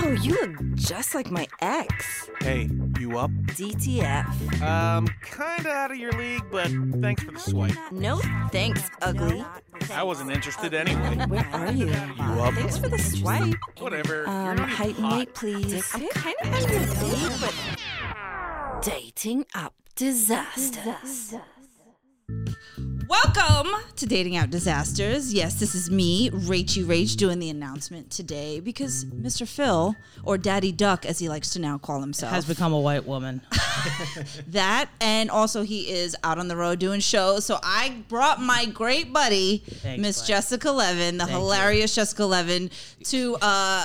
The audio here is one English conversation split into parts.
Oh, you look just like my ex. Hey, you up? DTF. Kinda out of your league, but thanks for the swipe. No thanks, ugly. I wasn't interested anyway. Where are you? up? Thanks for the swipe. Whatever. You're not Height even and hot. weight, please. I'm kind of on a date, but... Dating Up Disasters. Welcome to Dating Out Disasters. Yes, this is me, Rachy Rach, doing the announcement today because Mr. Phil, or Daddy Duck as he likes to now call himself, has become a white woman. that, and also he is out on the road doing shows. So I brought my great buddy, Miss Jessica Levin, the hilarious Jessica Levin, to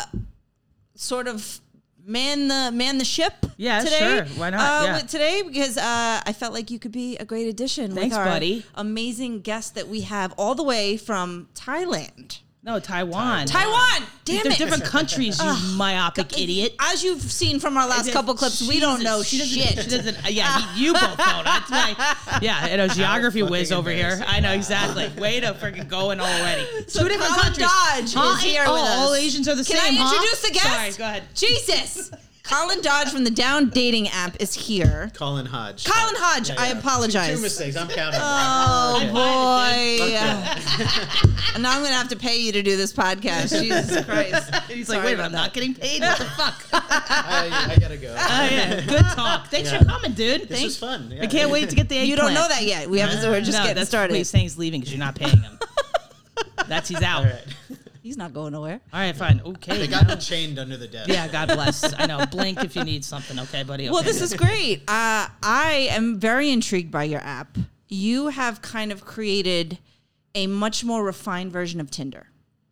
sort of man the ship. Yeah, today. sure. Why not? Yeah. Today, because I felt like you could be a great addition. Thanks, with our buddy. amazing guest that we have all the way from Thailand. No, Taiwan. Taiwan! Damn They're it! different countries, you myopic idiot. As you've seen from our last couple clips, we don't know She shit. doesn't. You both don't. That's why. Yeah, you know, geography whiz over here. I know exactly. Way to freaking go in already. So Two different Colin countries. Dodge is here with us. All Asians are the Can same. I introduce the guest? Sorry, go ahead. Jesus! Colin Dodge from the Down Dating app is here. Colin Hodge. Colin Hodge, I apologize. Two mistakes. I'm counting. Oh boy! Okay. And now I'm gonna have to pay you to do this podcast. Jesus Christ! He's Sorry like, wait a minute, about I'm not getting paid. What the fuck? I gotta go. Oh, yeah. Good talk. Thanks for coming, dude. This was fun. Yeah. I can't wait to get the eggplant. You don't know that yet. We're just getting that's started. what he's saying he's leaving because you're not paying him. He's out. All right. He's not going nowhere. All right, fine. Okay. They got me chained under the desk. Yeah, God bless. I know. Blink if you need something, okay, buddy? Okay. Well, this is great. I am very intrigued by your app. You have kind of created a much more refined version of Tinder.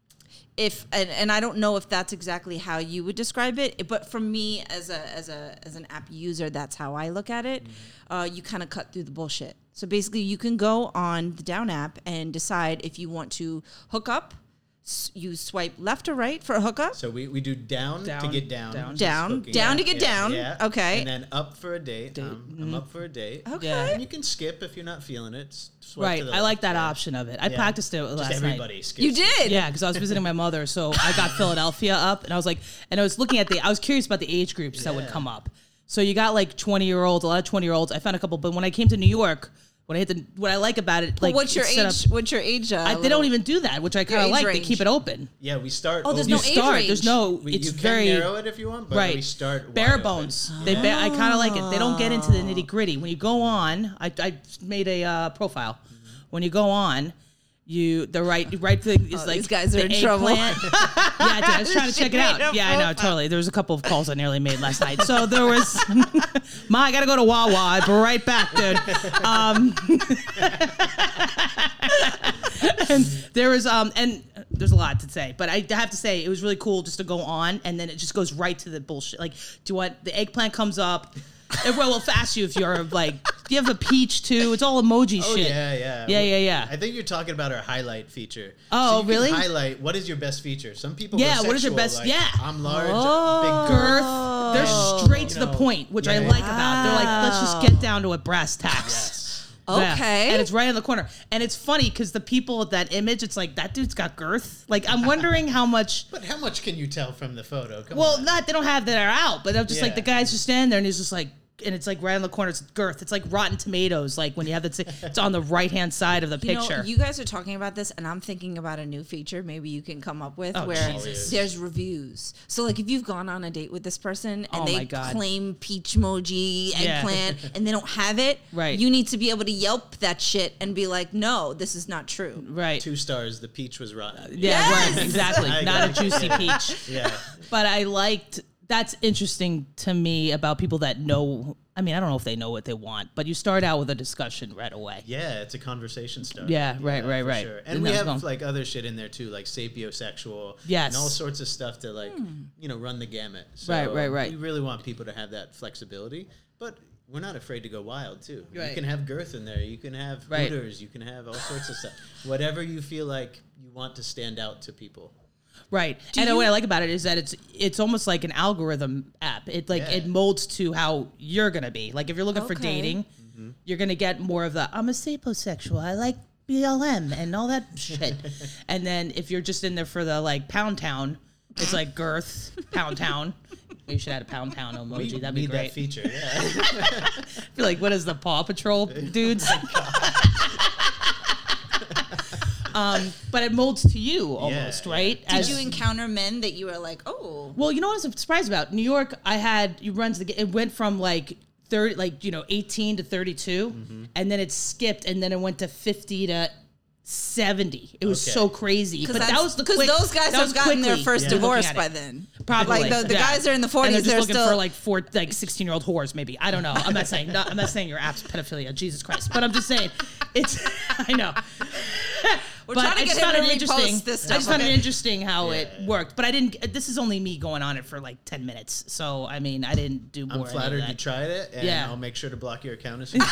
And I don't know if that's exactly how you would describe it, but for me as an app user, that's how I look at it. You kind of cut through the bullshit. So basically, you can go on the Down app and decide if you want to hook up. You swipe left or right for a hookup. So we do down to get down. Down to get down. Yeah. Okay. And then up for a date. I'm up for a date. Okay. Yeah. And you can skip if you're not feeling it. Swipe right. to the I like left, that yeah. option of it. I Yeah. practiced it Just last everybody night. skips. You did? Yeah, because I was visiting my mother, so I got Philadelphia up, and I was like, and I was looking at I was curious about the age groups that would come up. So you got like 20-year-olds, a lot of 20-year-olds. I found a couple, but when I came to New York, what I like about it, like What's your it's set age? up- What's your age? they don't even do that, which I kind Your of age like. They range. keep it open. Yeah, we start. Oh, there's You no age start. range. There's no. You It's can very narrow it if you want, but right. we start bare wide bones. open. I kind of like it. They don't get into the nitty gritty. When you go on, I made a profile. When you go on, the right thing is like these guys are the in trouble. eggplant. Yeah, I did. I was trying to check it She made out. a Yeah, I know, profile. totally. There was a couple of calls I nearly made last night. So there was, Ma, I gotta go to Wawa. I'll be right back, dude. And there was and there's a lot to say, but I have to say it was really cool just to go on, and then it just goes right to the bullshit. Like, do you want the eggplant comes up? It will ask you if you're like, do you have a peach too? It's all emoji Oh, shit. yeah. I I think you're talking about our highlight feature. Oh, so you can really? highlight what is your best feature. Some people Yeah, go what is your sexual, best- yeah. I'm large, Girth. big girth. They're straight to You the know, point, which I yeah. like about. They're like, let's just get down to it, brass tacks. Yes. Yeah. Okay. And it's right in the corner. And it's funny because the people with that image, it's like, that dude's got girth. Like, I'm wondering how much. But how much can you tell from the photo? Come Well, on. they don't have that are out, but I'm just like, Yeah. the guy's just standing there and he's just like, and it's like right in the corner, it's girth. It's like Rotten Tomatoes, like when you have it's on the right hand side of the picture. You guys are talking about this, and I'm thinking about a new feature maybe you can come up with where Jesus. there's reviews. So, like, if you've gone on a date with this person and Oh they my God. claim peach emoji, Yeah. eggplant, and they don't have it, Right. you need to be able to Yelp that shit and be like, no, this is not true. Right. 2 stars. The peach was rotten. Yeah, Yes! right. Exactly. I Not a agree. juicy peach. Yeah. But I liked, that's interesting to me about people that know. I mean, I don't know if they know what they want, but you start out with a discussion right away. Yeah, it's a conversation starter. Yeah, right, for right. Sure. And And we that's have going- like other shit in there too, like sapiosexual. Yes. And all sorts of stuff to like, run the gamut. So Right. We really want people to have that flexibility, but we're not afraid to go wild too. Right. You can have girth in there. You can have Right. hooters. You can have all sorts of stuff. Whatever you feel like you want to stand out to people. Right. And what I like about it is that it's almost like an algorithm app. It it molds to how you're gonna be. Like if you're looking for Okay. dating, you're gonna get more of the I'm a sapiosexual. I like BLM and all that shit. And then if you're just in there for the like Pound Town, It's like girth, pound town. You should add a pound town emoji. That'd be need great. that feature. Yeah. I feel like, what is the Paw Patrol dudes? But it molds to you almost, Yeah. right? Did you encounter men that you were like, oh? Well, you know what I was surprised about? New York, you run to the, it went from like 30, 18 to 32, and then it skipped, and then it went to 50 to 70. It was Okay. so crazy. But that was because those guys have gotten their first divorce by then. Probably. Like the guys are in the 40s. And they're just looking still for like 16-year-old whores, maybe. I don't know. I'm not saying your app's pedophilia. Jesus Christ. But I'm just saying, I know. We're trying to get him to repost this stuff. I just found it interesting how it worked. But I didn't. This is only me going on it for like 10 minutes. So I mean, I didn't do more. I'm flattered of you that. tried it, and Yeah. I'll make sure to block your account as soon as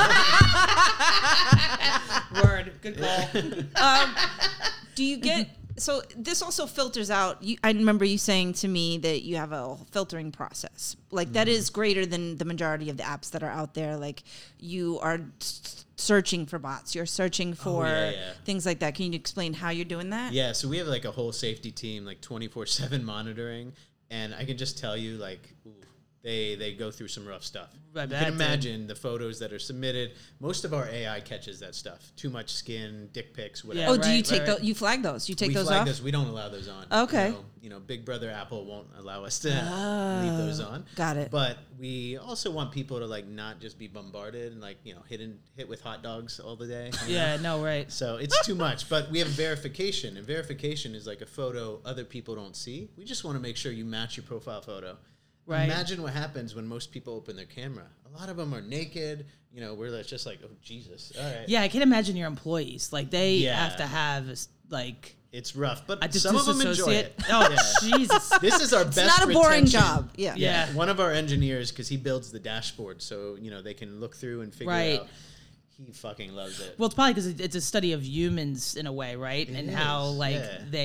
possible. Word. Good call. Do you get so this also filters out I remember you saying to me that you have a filtering process like that is greater than the majority of the apps that are out there. Like you are searching for bots, you're searching for things like that. Can you explain how you're doing that? Yeah, so we have like a whole safety team, like 24/7 monitoring, and I can just tell you, like, ooh, they go through some rough stuff. I You bet, can imagine the photos that are submitted. Most of our AI catches that stuff. Too much skin, dick pics, whatever. Oh, do you Right, take right, those? You flag those? You take we those flag off? those. We don't allow those on. Okay. You know, Big Brother Apple won't allow us to leave those on. Got it. But we also want people to like not just be bombarded and like hit with hot dogs all the day. you know? Yeah. No. Right. So it's too much. But we have verification, and verification is like a photo other people don't see. We just want to make sure you match your profile photo. Right. Imagine what happens when most people open their camera. A lot of them are naked. We're just like, oh, Jesus. All right. Yeah, I can imagine your employees. Like they Yeah. have to have like It's rough, but a some of them enjoy it. Oh Yeah. Jesus. This is our best. It's not a boring retention. job. Yeah. Yeah. One of our engineers, because he builds the dashboard, so they can look through and figure Right. out. He fucking loves it. Well, it's probably because it's a study of humans in a way, right? And how like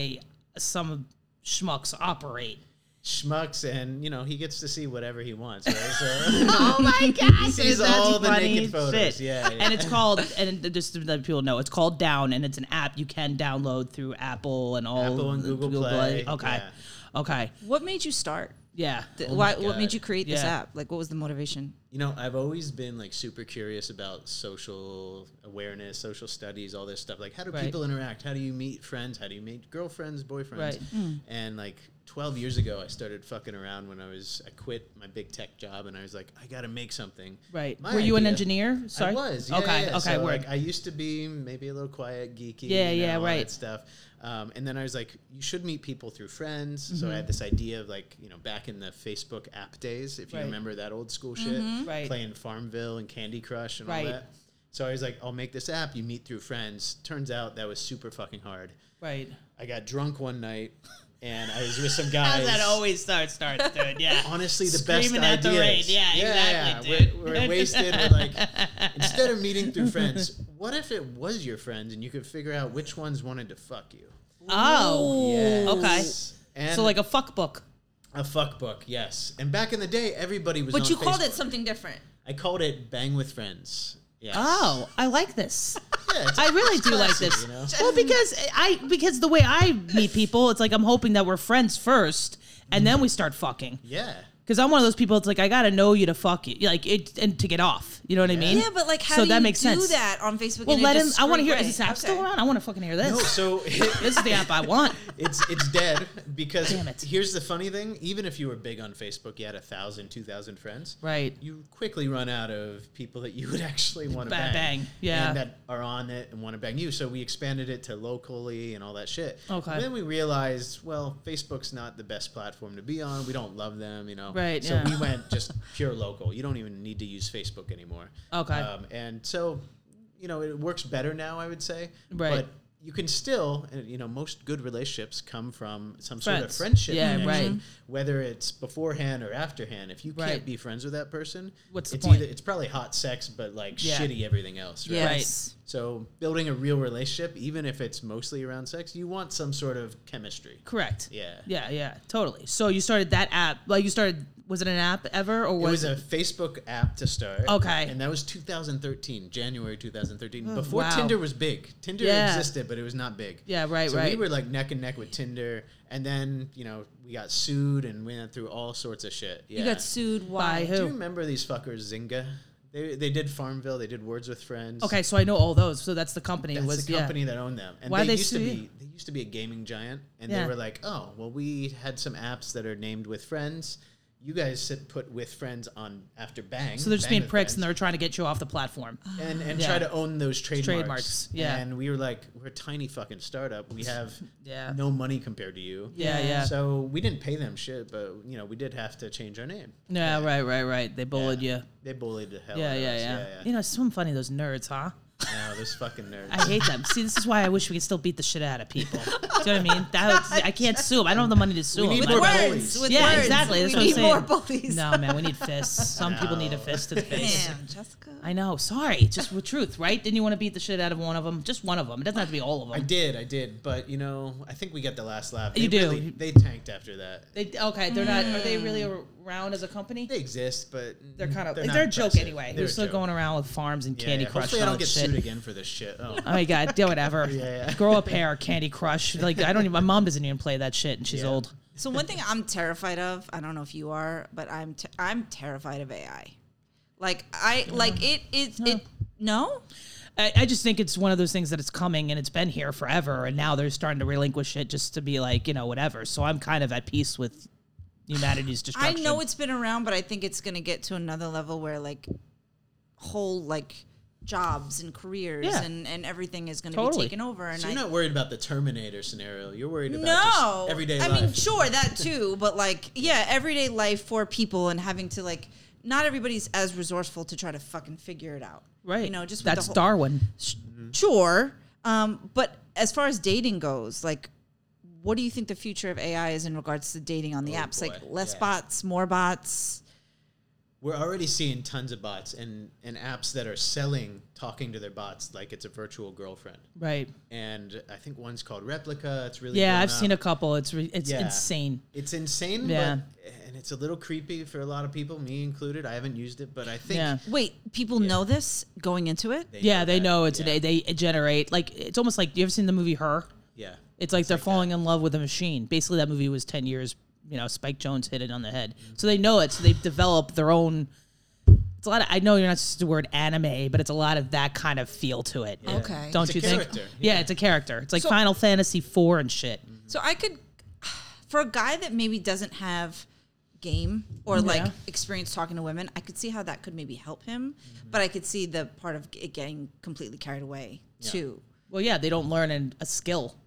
some schmucks operate. Schmucks, and he gets to see whatever he wants, right? So Oh my gosh! he sees all the naked photos. Shit. Yeah. And it's called, and just to let people know, it's called Down, and it's an app you can download through Apple and all. Apple and Google Play. Okay. Yeah. Okay. What made you start? Yeah. What God. made you create this Yeah. app? Like, what was the motivation? I've always been like super curious about social awareness, social studies, all this stuff. Like, how do Right. people interact? How do you meet friends? How do you meet girlfriends, boyfriends? Right. And like 12 years ago, I started fucking around when I quit my big tech job, and I was like, I got to make something. Right. My Were you an idea- engineer? Sorry. I was. Yeah, Okay. yeah. Okay. So, word. like, I used to be maybe a little quiet, geeky. Yeah, all right. that stuff. And then I was like, you should meet people through friends. So Mm-hmm. I had this idea of like, back in the Facebook app days, if you Right. remember that old school shit, Right. playing Farmville and Candy Crush and Right. all that. So I was like, I'll make this app. You meet through friends. Turns out that was super fucking hard. Right. I got drunk one night, and I was with some guys. How that always starts, dude. Yeah. Honestly, the best Screaming at ideas. the rain. Yeah, exactly, dude. We're wasted. We're like, instead of meeting through friends, what if it was your friends and you could figure out which ones wanted to fuck you? Oh. Yes. Okay. And So like a fuck book. a fuck book, yes. And back in the day, everybody was. But on you called Facebook. it something different. I called it Bang with Friends. Yes. Oh, I like this. Yeah, it's- I really it's do like classy, this. Well, because the way I meet people, it's like I'm hoping that we're friends first, and then we start fucking. Yeah. Because I'm one of those people. It's like I gotta know you to fuck you, like it, and to get off. You know what I mean? Yeah, but like, how so do that you makes do sense. that on Facebook? Well, in a let him. I want to hear. discreet Is this app way? still around? I want to fucking hear this. No, so This is the app I want. it's dead because Damn it. here's the funny thing. Even if you were big on Facebook, you had 1,000, 2,000 friends. Right. You quickly run out of people that you would actually want to Bang, yeah. and that are on it and want to bang you. So we expanded it to locally and all that shit. Okay. And then we realized, well, Facebook's not the best platform to be on. We don't love them, Right, So yeah. we went just pure local. You don't even need to use Facebook anymore. Okay. And so, it works better now, I would say. Right. But you can still, most good relationships come from some sort of Friends. friendship. Yeah, connection, right. Whether it's beforehand or afterhand. If you Right. can't be friends with that person, What's the it's point? it's probably hot sex, but like Yeah. shitty everything else. Right? Yes. So building a real relationship, even if it's mostly around sex, you want some sort of chemistry. Correct. Yeah. Yeah. Yeah. Totally. So you started that app. Like you started Was it an app ever, or It was a Facebook app to start. Okay. And that was 2013, January 2013. Before wow. Tinder was big. Tinder Yeah. existed, but it was not big. Yeah, right, so right. we were like neck and neck with Tinder. And then, we got sued and went through all sorts of shit. Yeah. You got sued. Why? By Do you who? remember these fuckers, Zynga? They did Farmville. They did Words with Friends. Okay, so I know all those. So that's the company. That's was the company that owned them. And Why they they used to sue be you? they used to be a gaming giant, and Yeah. they were like, "Oh, well, we had some apps that are named with friends. You guys put with friends on after Bang." So they're just Bang being with pricks, and Friends, they're trying to get you off the platform. and Yeah. try to own those trademarks. Trademarks, yeah. And we were like, we're a tiny fucking startup. We have Yeah. no money compared to you. Yeah, yeah. So we didn't pay them shit, but we did have to change our name. Yeah, right. They bullied you. They bullied the hell Yeah, out of us. yeah. You know, it's so funny, those nerds, huh? No, those fucking nerds. I hate them. See, this is why I wish we could still beat the shit out of people. Do you know what I mean? I can't sue them. I don't have the money to sue We need them. more I- bullies. With Yeah, words. exactly. That's we what I'm need saying. more bullies. No, man, we need fists. Some people need a fist to the face. Damn, Jessica. I know. Sorry. Just with truth, right? Didn't you want to beat the shit out of one of them? Just one of them. It doesn't have to be all of them. I did, but I think we got the last laugh. You do. They tanked after that. They're not. Are they really around as a company? They exist, but They're kind of. not They're a joke impressive. anyway. They're They're a still joke. going around with farms and Yeah, Candy yeah. Crush. Hopefully, I and all don't get that shit. sued again for this shit. Oh, Oh my god, do whatever. Yeah. Grow a pair, Candy Crush. Like I don't even. My mom doesn't even play that shit, and she's Yeah. old. So one thing I'm terrified of, I don't know if you are, but I'm terrified of AI. Like no? I just think it's one of those things that it's coming and it's been here forever, and now they're starting to relinquish it just to be like whatever. So I'm kind of at peace with humanity's I destruction. know it's been around, but I think it's going to get to another level where whole jobs and careers Yeah. and everything is going to Totally. be taken over. And so you're not worried about the Terminator scenario. You're worried about no, just everyday life. I mean, sure, that too, but everyday life for people and having to not everybody's as resourceful to try to fucking figure it out. right. Just with That's the whole, Darwin. Sure. But as far as dating goes, what do you think the future of AI is in regards to dating on the apps? boy. Less Yeah. bots, more bots. We're already seeing tons of bots and apps that are selling talking to their bots like it's a virtual girlfriend. Right. And I think one's called Replica. It's really Yeah, blown I've seen up. a couple. It's Yeah. insane. It's insane, Yeah. and it's a little creepy for a lot of people, me included. I haven't used it, but I think Yeah. Wait, people know this going into it? they Yeah, they that. know it's Yeah. they generate it's almost like you ever seen the movie Her? Yeah. It's like they're falling in love with a machine. Basically, that movie was 10 years. Spike Jonze hit it on the head. So they know it. So they've developed their own. It's a lot of. I know you're not supposed to word anime, but it's a lot of that kind of feel to it. Yeah. Okay. Don't It's you a think? character. Yeah, it's a character. It's like So- Final Fantasy IV and shit. So I could, for a guy that maybe doesn't have game or Yeah. experience talking to women, I could see how that could maybe help him. But I could see the part of it getting completely carried away too. Well, yeah, they don't learn a skill.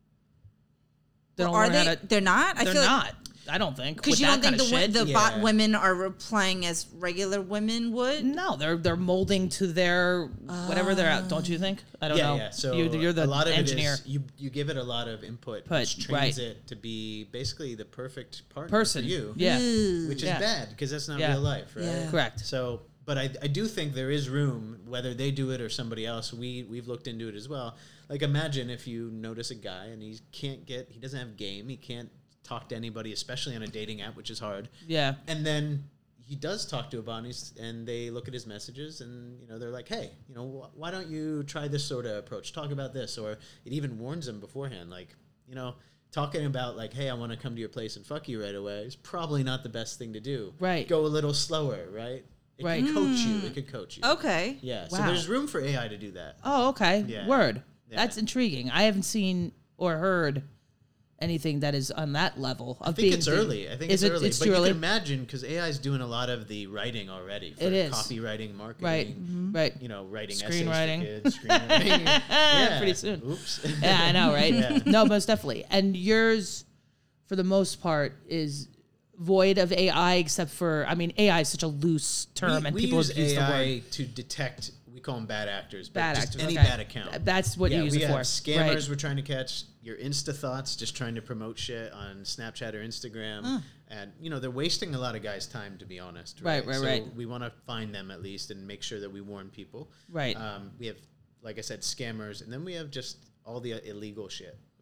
They Well, don't are learn they? how to. They're not. I They're feel not. I don't think. because With you that don't think kind of shit. the Yeah. bot women are replying as regular women would. No, they're molding to their whatever they're at. Don't you think? I don't know. Yeah. So you're the a lot of engineer. it is you give it a lot of input, Put, which right. trains it to be basically the perfect partner Person. for you. Yeah. Which is Yeah. bad because that's not Yeah. real life, right? Yeah. Correct. So, but I do think there is room, whether they do it or somebody else. We've looked into it as well. Like, imagine if you notice a guy and he doesn't have game, he can't talk to anybody, especially on a dating app, which is hard. Yeah. And then he does talk to a bot, and they look at his messages, and they're like, "Hey, why don't you try this sort of approach? Talk about this." Or it even warns them beforehand, like, talking about like, "Hey, I want to come to your place and fuck you right away," is probably not the best thing to do. Right. Go a little slower, right? It Right. could coach you. It could coach you. Okay. Yeah. So Wow. there's room for AI to do that. Oh, okay. Yeah. Word. Yeah. That's intriguing. I haven't seen or heard anything that is on that level of I think being. it's early. I think Is it's it- early. it's but too you early? can imagine, because AI is doing a lot of the writing already for It is. copywriting, marketing. Right. Right. Writing Screenwriting. essays for kids, screenwriting. Yeah. Pretty soon. Oops. Yeah, I know, right? Yeah. No, most definitely. And yours, for the most part, is void of AI, except for, AI is such a loose term, and we people use use the word. AI to detect. We call them bad actors. But Bad just actors, any okay. bad account. That's what you use we it have for. scammers Right. we're trying to catch. Your Insta thoughts, just trying to promote shit on Snapchat or Instagram. And, they're wasting a lot of guys' time, to be honest. Right, right, so right. we want to find them at least and make sure that we warn people. Right. We have, like I said, scammers. And then we have just all the illegal shit with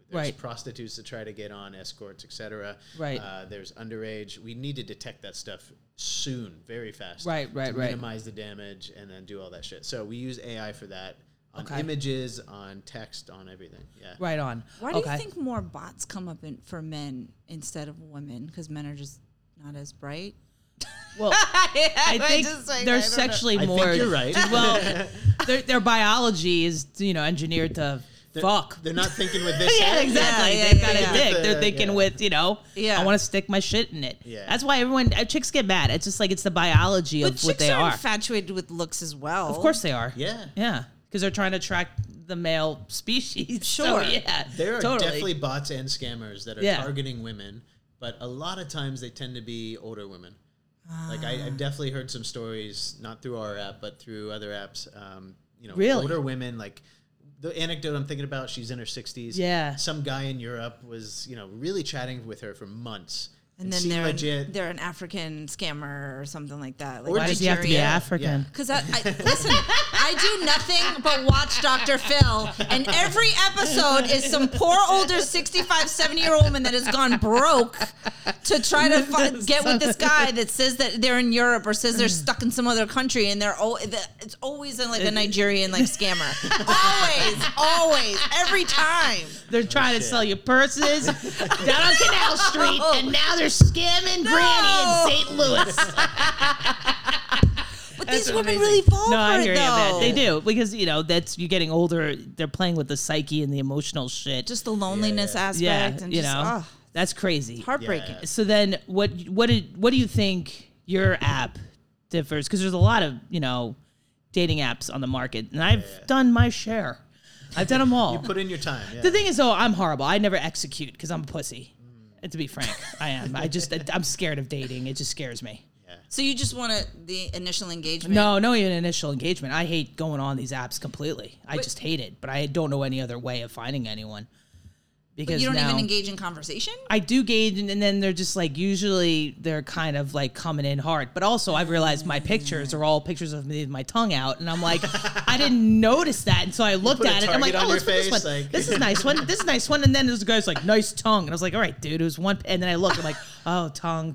There's Right. prostitutes that try to get on, escorts, etc. Right. There's underage. We need to detect that stuff soon, very fast. Right, right, to right. minimize the damage and then do all that shit. So we use AI for that on Okay. images, on text, on everything. Yeah. Right on. Why do you think more bots come up for men instead of women? Because men are just not as bright. Well, I think they're sexually I more. think you're right. Well, their biology is engineered to fuck. They're not thinking with this Yeah, head. exactly. Yeah, They've yeah, got yeah. a dick. They're thinking with, Yeah. I want to stick my shit in it. Yeah. That's why chicks get mad. It's just like it's the biology But of what chicks they are are. infatuated with looks as well. Of course they are. Yeah. Yeah. Because they're trying to attract the male species. Sure. So, yeah. There are totally. definitely bots and scammers that are Yeah. targeting women, but a lot of times they tend to be older women. Like I've definitely heard some stories, not through our app, but through other apps. Really? Older women. Like the anecdote I'm thinking about, she's in her 60s. Yeah. Some guy in Europe was, really chatting with her for months. And then seemed they're an African scammer or something like that. Like Or Why does he have to be Nigeria. African? Because listen, I do nothing but watch Dr. Phil, and every episode is some poor older 65, 70-year-old woman that has gone broke to try to get with this guy that says that they're in Europe or says they're stuck in some other country, and it's always like a Nigerian scammer. always, every time. They're trying to sell you purses down on Canal Street, and now they're scamming Granny in St. Louis. But these women really fall No, for I it, hear you, man. though. They do because that's you're getting older. They're playing with the psyche and the emotional shit. Just the loneliness aspect, yeah, and you just know, that's crazy. heartbreaking. Yeah. So then, what do you think your app differs? Because there's a lot of dating apps on the market, and I've done my share. I've done them all. You put in your time. Yeah. The thing is, though, I'm horrible. I never execute because I'm a pussy. And to be frank, I am. I'm scared of dating. It just scares me. So you just want the initial engagement? No even initial engagement. I hate going on these apps completely. I just hate it. But I don't know any other way of finding anyone. Because But you don't now, even engage in conversation? I do gauge, and then they're just usually they're kind of coming in hard. But also, I've realized my pictures are all pictures of me with my tongue out, and I'm like, I didn't notice that until I looked put a at it. I'm like, target on oh, let's your put this face, one. This is a nice one. This is a nice one. And then there's a guy's like, nice tongue, and I was like, all right, dude, it was one. And then I look, I'm like, oh, tongue.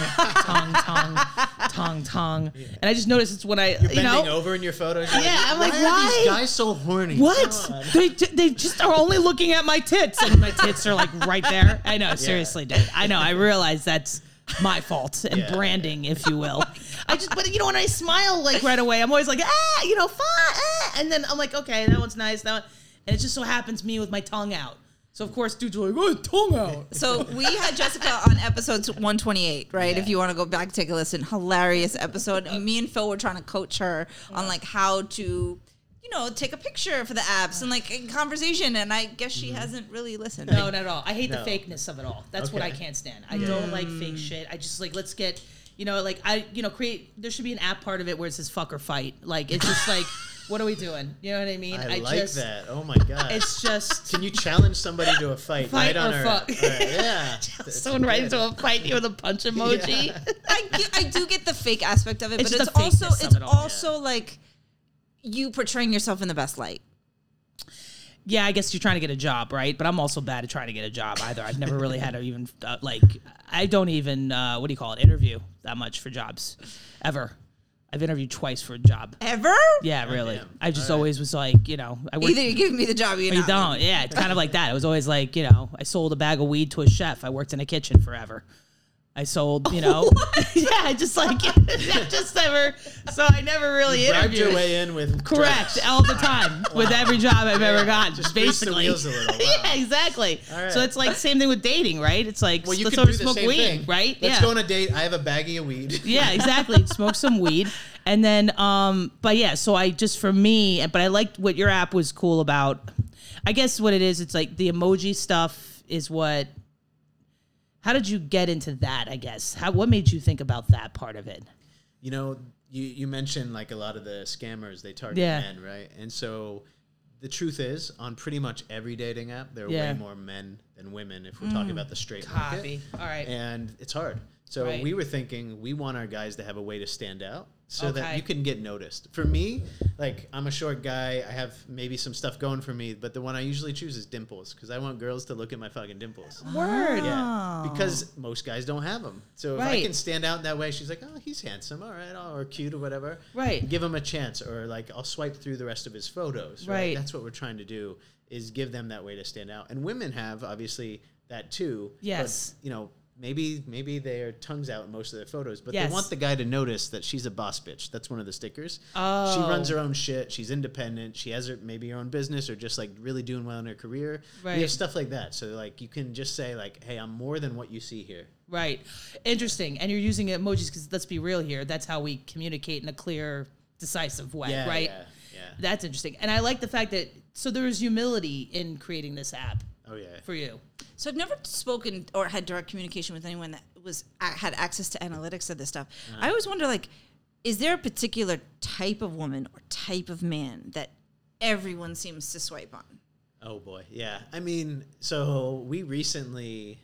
And I just noticed it's when I, Bending over in your photos. You're Yeah, I'm like, Are why? these guys so horny? What? God. They just are only looking at my tits, and my tits are right there. I know, seriously, dude. I know. I realize that's my fault and branding, if you will. But when I smile right away, I'm always like, fun, and then I'm like, okay, that one's nice, that one, and it just so happens me with my tongue out. So of course, dudes are like, oh, tongue out. So we had Jessica on episode 128, right? Yeah. If you want to go back, take a listen. Hilarious episode. And me and Phil were trying to coach her on how to, take a picture for the apps and in conversation. And I guess she hasn't really listened. No, not at all. I hate No. the fakeness of it all. That's what I Okay. can't stand. I don't like fake shit. I just let's get, create. There should be an app part of it where it says fuck or fight. It's just what are we doing? You know what I mean? I like that. Oh my god. It's just Can you challenge somebody to a fight, Fight right on or our fuck. All right, yeah. someone right into a fight with a punch emoji. Yeah. I do get the fake aspect of it, It's but just it's the also fakeness of it's it all. also you portraying yourself in the best light. Yeah, I guess you're trying to get a job, right? But I'm also bad at trying to get a job either. I've never really had to even I don't even interview that much for jobs ever. I've interviewed twice for a job. Ever? Yeah, really. damn. I just All right. always was I worked. Either you give me the job or Or you don't. Yeah, it's kind of like that. It was always I sold a bag of weed to a chef. I worked in a kitchen forever. I sold, yeah, just just never. So I never really Bribed interviewed. your way in with Correct, all the time with every job I've ever gotten. Just grease the basically, wheels a little. Wow. yeah, exactly. All right. So it's same thing with dating, right? It's Well, you let's can over do the smoke same weed, thing. right? Let's yeah. go on a date. I have a baggie of weed. Yeah, exactly. Smoke some weed. And then, but yeah, so for me, but I liked what your app was cool about. I guess what it is, it's the emoji stuff is what, how did you get into that, I guess? What made you think about that part of it? You mentioned a lot of the scammers, they target Yeah. men, right? And so the truth is, on pretty much every dating app, there are Yeah. way more men than women if we're talking about the straight market. Copy. All right. And it's hard. So Right. we were thinking we want our guys to have a way to stand out so that Okay. you can get noticed. For me, like I'm a short guy. I have maybe some stuff going for me, but the one I usually choose is dimples because I want girls to look at my fucking dimples. Word. Yeah, because most guys don't have them. So if I Right. can stand out in that way, she's like, oh, he's handsome, all right, or cute or whatever. Right. Give him a chance, or like I'll swipe through the rest of his photos. Right. Right. That's what we're trying to do is give them that way to stand out. And women have obviously that too. Yes. But, maybe their tongue's out in most of their photos, but Yes. they want the guy to notice that she's a boss bitch. That's one of the stickers. Oh. She runs her own shit. She's independent. She has maybe her own business or just like really doing well in her career. We Right. have stuff like that. So like you can just say like, hey, I'm more than what you see here. Right. Interesting. And you're using emojis because let's be real here. That's how we communicate in a clear, decisive way, Yeah, right? yeah. That's interesting. And I like the fact that, so there is humility in creating this app Oh yeah. for you. So I've never spoken or had direct communication with anyone that had access to analytics of this stuff. I always wonder, like, is there a particular type of woman or type of man that everyone seems to swipe on? Oh boy, yeah. I mean, so we recently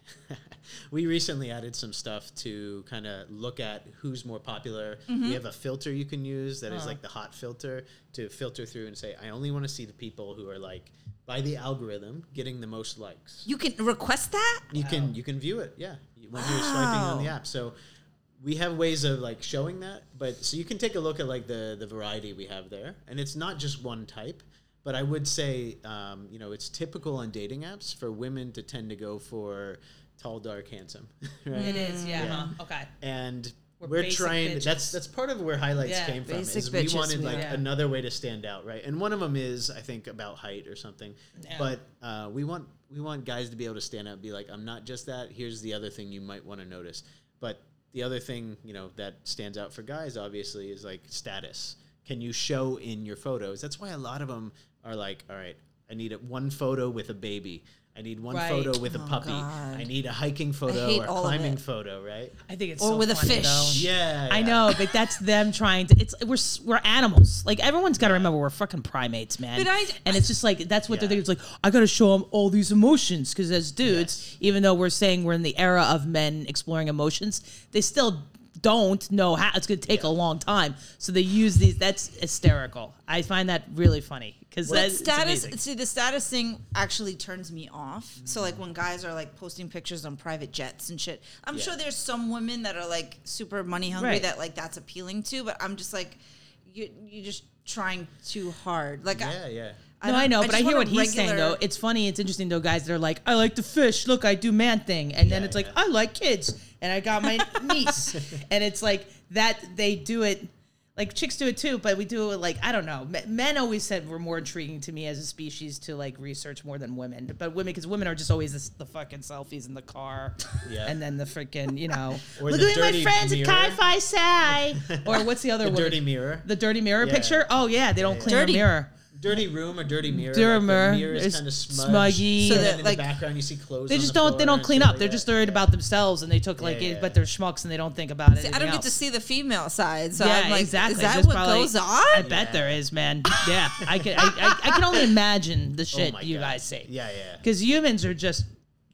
added some stuff to kind of look at who's more popular. We have a filter you can use that is like the hot filter to filter through and say, I only want to see the people who are like by the algorithm getting the most likes. You can request that? You can view it, yeah, when you're swiping on the app. So we have ways of like showing that, but so you can take a look at like the variety we have there, and it's not just one type. But I would say, it's typical on dating apps for women to tend to go for tall, dark, handsome. Right? It is, yeah. Yeah. Okay. And We're we're basic trying. bitches. That's part of where highlights Yeah, came from. basic Is we bitches wanted we like are. another way to stand out, right? And one of them is I think about height or something. Yeah. But we want guys to be able to stand out and be like, I'm not just that. Here's the other thing you might want to notice. But the other thing that stands out for guys obviously is like status. Can you show in your photos? That's why a lot of them are like, all right, I need one photo with a baby. I need one Right. photo with a Oh, puppy. God. I need a hiking photo hate or all of climbing it. photo, right? I think it's Or so with a funny, fish. though. Yeah. I know, but that's them trying to. We're animals. Like everyone's got to remember we're fucking primates, man. But and it's just like that's what they're Yeah. thinking. It's like I got to show them all these emotions because as dudes, Yes. even though we're saying we're in the era of men exploring emotions, they still don't know how. It's going to take a long time, so they use these. That's hysterical. I find that really funny because But that's status, amazing. see, the status thing actually turns me off. So, like, when guys are, like, posting pictures on private jets and shit, I'm Yeah. sure there's some women that are, like, super money hungry Right. that, like, that's appealing to, but I'm just, like, you're just trying too hard. Like, Yeah. No, I know, but I just hear want what a he's saying, regular- though. It's funny, it's interesting, though, guys that are like, I like to fish. Look, I do man thing. And then Yeah, it's like, yeah. I like kids. And I got my niece. And it's like that they do it. Like, chicks do it, too, but we do it like, I don't know. Men always said we're more intriguing to me as a species to, like, research more than women. But women, because women are just always the fucking selfies in the car. Yeah. And then the freaking, Or look the at me, my dirty friends at mirror. Chi-Fi Sai. Or what's the other The one? dirty mirror. The dirty mirror Yeah. picture? Oh, yeah, they don't clean Dirty. their mirror. Dirty room or dirty mirror. Dirty like mirror. The mirror is It's kind of smudgy. So and that, then in like- the background you see clothes. They on just the don't. They floor don't and clean shit up. like They're that. just worried Yeah. about themselves, and they took like Yeah, it, yeah. but they're schmucks and they don't think about it. I don't get to see the female side, so Yeah, I'm like, exactly. is that There's what probably- goes on? I bet there is, man. Yeah, I can only imagine the Oh shit my you God. guys say. Yeah. Because humans are just,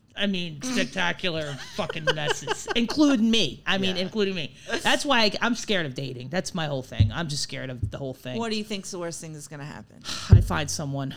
spectacular fucking messes, including me. Yeah. Including me. That's why I'm scared of dating. That's my whole thing. I'm just scared of the whole thing. What do you think's the worst thing that's going to happen? I find someone.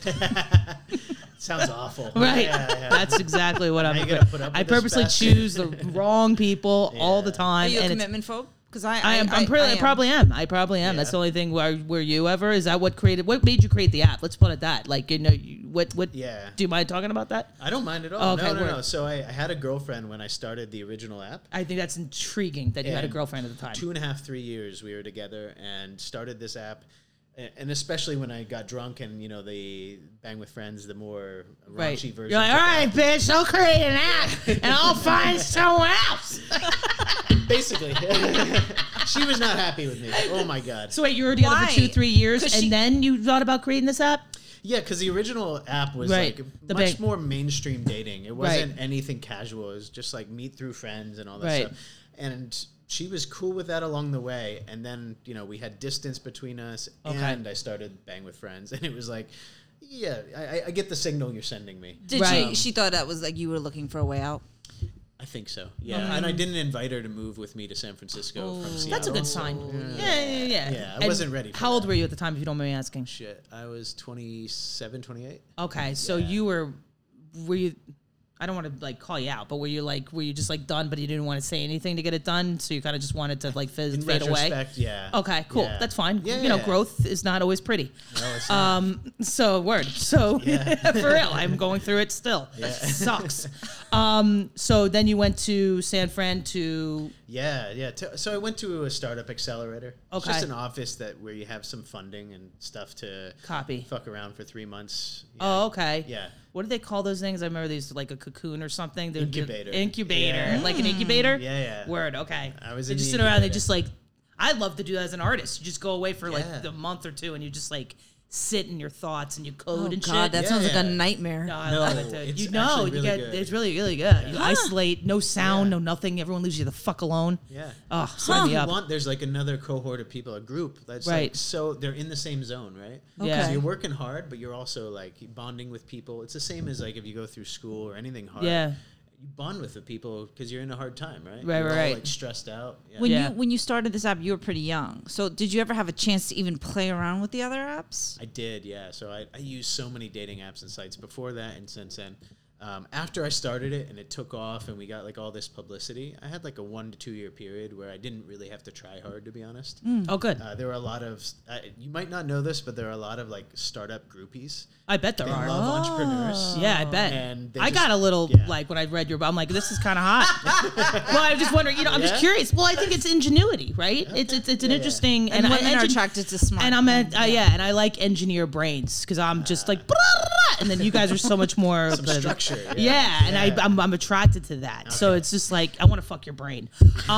Sounds awful. Right. Yeah. That's exactly what I'm. Now you gotta put up I with this purposely best. choose the wrong people all the Yeah. time. Are you a and it's- commitment phobe? Because I I am. I Probably am. I probably am. Yeah. That's the only thing. Were you ever? Is that what created? What made you create the app? Let's put it that. Like what? Yeah. Do you mind talking about that? I don't mind at all. Oh, okay, no. word. So I had a girlfriend when I started the original app. I think that's intriguing that you had a And girlfriend at the time. 2.5, 3 years we were together and started this app. And especially when I got drunk and, the Bang with Friends, the more Right. raunchy version. You're like, all right, bitch, I'll create an app and I'll find someone else. Basically. She was not happy with me. Oh, my God. So wait, you were together Why? for 2-3 years, 'Cause and she- then you thought about creating this app? Yeah, because the original app was Right. like The much big- more mainstream dating. It wasn't Right. anything casual. It was just like meet through friends and all that Right. stuff. And she was cool with that along the way. And then, we had distance between us Okay. and I started Bang with Friends. And it was like, yeah, I get the signal you're sending me. Did Right. she thought that was like you were looking for a way out? I think so. Yeah, Okay. and I didn't invite her to move with me to San Francisco from Seattle. That's a good sign. Yeah. Yeah, I wasn't ready for How old that. were you at the time, if you don't mind me asking? Shit, I was 27, 28. Okay, so Yeah. you were you? I don't want to like call you out, but were you just like done, but you didn't want to say anything to get it done, so you kind of just wanted to like In fade away? retrospect, yeah. Okay, cool. Yeah. That's fine. Yeah, You know, yeah. growth is not always pretty. No, it's not. So word. So Yeah. for real, I'm going through it still. Yeah. Sucks. So then you went to San Fran to Yeah. So I went to a startup accelerator. It's Okay. just an office where you have some funding and stuff to copy. fuck around for 3 months. Yeah. Oh, okay. Yeah. What do they call those things? I remember these like a cocoon or something. Incubator. Incubator. Yeah. Like an incubator? Yeah. Word, okay. I was They in just the sit around, they incubator. just like I'd love to do that as an artist. You just go away for like Yeah. a month or two and you just like sit in your thoughts and you code Oh and God, shit. that Yeah, sounds like a yeah. nightmare. No, I No, love it, dude. it's You know, actually you really get good. it's really good. You Huh. isolate, no sound, Yeah. no nothing. Everyone leaves you the fuck alone. Yeah. Oh, So sign if me you up. want, there's like another cohort of people, a group that's Right. like, so they're in the same zone, right? Yeah. So you're working hard, but you're also like bonding with people. It's the same as like if you go through school or anything hard. Yeah. You bond with the people because you're in a hard time, right? Right, You're all, right. like stressed out. Yeah. When you started this app, you were pretty young. So did you ever have a chance to even play around with the other apps? I did, yeah. So I used so many dating apps and sites before that and since then. After I started it and it took off and we got like all this publicity, I had like a 1 to 2 year period where I didn't really have to try hard, to be honest. Oh, good. There were a lot of, you might not know this, but there are a lot of like startup groupies. I bet there They are. love entrepreneurs. Yeah, I bet. And they I got just- a little yeah. like when I read your. I'm like, this is kind of hot. Well, I'm just wondering. I'm just Yeah? curious. Well, I think it's ingenuity, right? It's an Yeah, yeah. interesting And women are engine- attracted to smart. And I'm and I like engineer brains because I'm just like, and then you guys are so much more Some structure. Yeah, and I'm attracted to that. So Okay. it's just like I want to fuck your brain.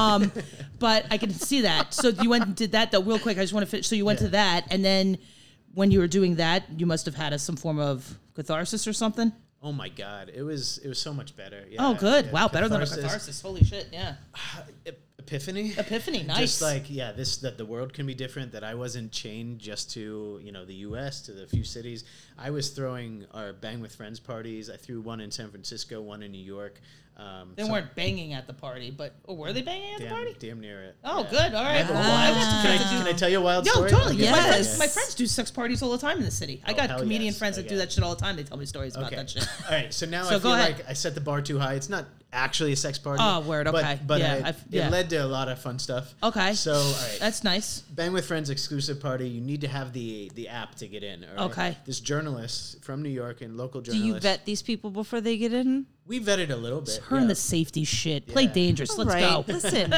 But I can see that. So you went and did that though, real quick. I just want to finish. So you went to that, and then when you were doing that, you must have had some form of catharsis or something. Oh my God, it was so much better. Yeah, Oh, good. yeah. Wow, better than a catharsis. Holy shit, yeah. Epiphany. Epiphany, nice. Just like that the world can be different. That I wasn't chained just to the U.S. to the few cities. I was throwing our Bang with Friends parties. I threw one in San Francisco, one in New York. They weren't banging at the party, but were they banging at the party? Damn near it. Oh, Yeah. good. All right. Can Well, I got some friends that I do. tell you a wild Yo, story? totally. Okay. Yeah, Yes. my friends do sex parties all the time in the city. I got hell comedian yes. friends that do Okay. that shit all the time. They tell me stories about Okay. that shit. All right. So now So I go feel ahead. like I set the bar too high. It's not actually a sex party. Oh, word, okay. But Yeah, yeah. it led to a lot of fun stuff. Okay. So all right. That's nice. Bang with Friends exclusive party. You need to have the app to get in. All right? Okay. This journalist from New York and local Do journalist. you vet these people before they get in? We vetted a little bit. Her and the safety shit. Play Yeah. dangerous. Let's Right. go. Listen,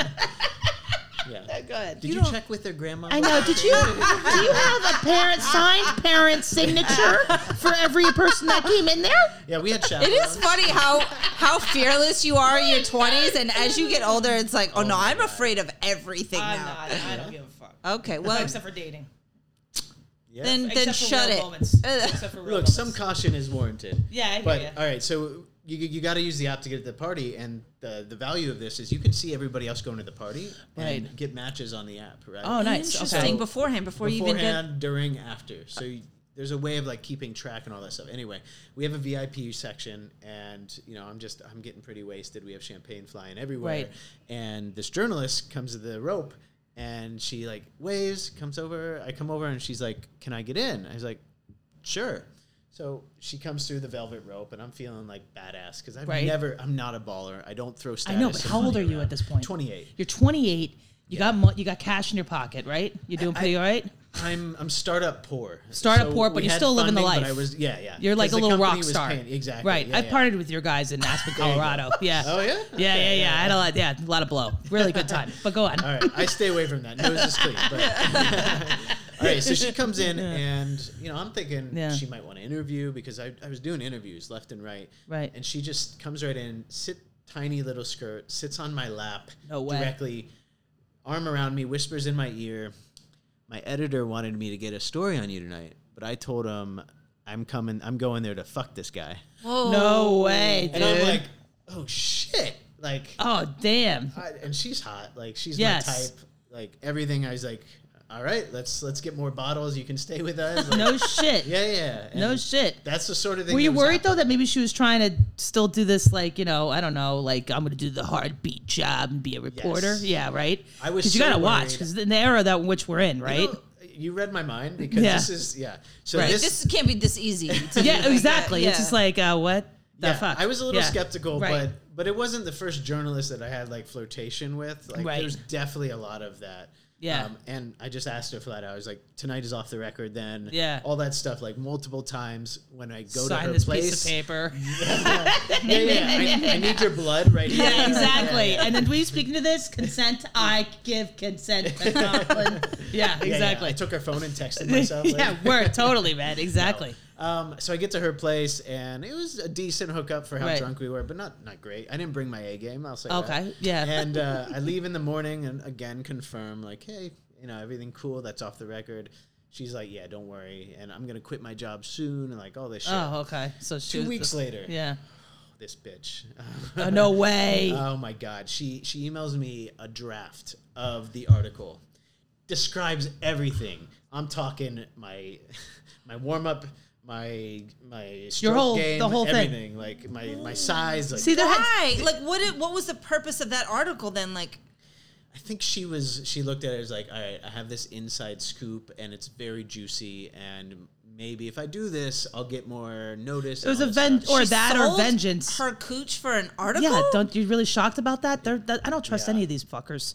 Yeah. Go ahead. Did you check with their grandma? I know. Do you have a signed parent signature for every person that came in there? Yeah, we had it chaperones. is funny how fearless you are in your 20s, and as you get older, it's like, oh no, my I'm God. afraid of everything I'm now. not. I don't give a fuck. Okay, well, Except for dating. Yeah. then Except for shut real it. moments. Except for real Look, moments. some caution is warranted. Yeah, I hear But ya. all right, so you got to use the app to get to the party, and the value of this is you can see everybody else going to the party and Right. get matches on the app, right? Oh, nice. Interesting. Okay. Beforehand, before you even get. Beforehand, during, after. So there's a way of like keeping track and all that stuff. Anyway, we have a VIP section, and I'm getting pretty wasted. We have champagne flying everywhere, Right. and this journalist comes to the rope, and she like waves, comes over. I come over, and she's like, "Can I get in?" I was like, "Sure." So she comes through the velvet rope, and I'm feeling like badass because Right. I'm not a baller. I don't throw status. I know, but and how old money are you around. at this point? 28. You're 28. You got cash in your pocket, right? You're doing pretty all right. I'm startup poor. Startup poor, but we you're had still living the funding, life. But I was, yeah. You're like a 'Cause the little company rock was star. exactly. Right. Yeah, I yeah. partied with your guys in Aspen, There you go. Colorado. Yeah. Oh, yeah? Yeah. I had a lot of blow. Really good time. But go on. All right, I stay away from that. Nose is clean. But all right, so she comes in, and I'm thinking Yeah. she might want to interview because I was doing interviews left and right. Right. And she just comes right in, tiny little skirt, sits on my lap, No way. directly, arm around me, whispers in my ear. My editor wanted me to get a story on you tonight, but I told him I'm going there to fuck this guy. Whoa. No way, dude. And I'm like, oh shit, like. Oh damn. And she's hot. Like, she's Yes. my type. Like, everything. I was like, all right, let's get more bottles. You can stay with us. Like, No shit. yeah. And No shit. That's the sort of thing. Were you was worried though happening. that maybe she was trying to still do this, like, you know, I don't know, like I'm going to do the hard beat job and be a reporter? Yes. Yeah, right. I was because you so got to watch worried. because in the era that which we're in, You right? know, you read my mind because Yeah. this is So Right. This can't be this easy. to Yeah, do like exactly. that. It's just like what the fuck. I was a little Yeah. skeptical, Right. but it wasn't the first journalist that I had like flirtation with. Like Right. there's definitely a lot of that. Yeah. And I just asked her flat out. I was like, tonight is off the record. Then Yeah. all that stuff like multiple times when I go Sign to her this place. piece of paper. I need your blood right here. Yeah, exactly. And then, will you speak into this? Consent. I give consent to Coughlin. Yeah, Yeah, exactly. I took her phone and texted myself. like- Yeah, word. Totally, man. Exactly. So I get to her place, and it was a decent hookup for how Right. drunk we were, but not great. I didn't bring my A game. I'll say Okay, that. yeah. And I leave in the morning, and again confirm like, hey, everything cool. That's off the record. She's like, yeah, don't worry, and I'm gonna quit my job soon, and like all this shit. Oh, okay. So she 2 was weeks later, Yeah. this bitch. Oh, no way. Oh my god, she emails me a draft of the article, describes everything. I'm talking my warm up, my stroke game, the whole thing. everything, like my size. Like, See, that Why? Like, what was the purpose of that article then? Like, I think she looked at it as like, all right, I have this inside scoop and it's very juicy, and maybe if I do this, I'll get more notice. It was and a all that stuff. or she that or sold vengeance. her cooch for an article? Yeah, don't you really shocked about that? I don't trust Yeah. any of these fuckers.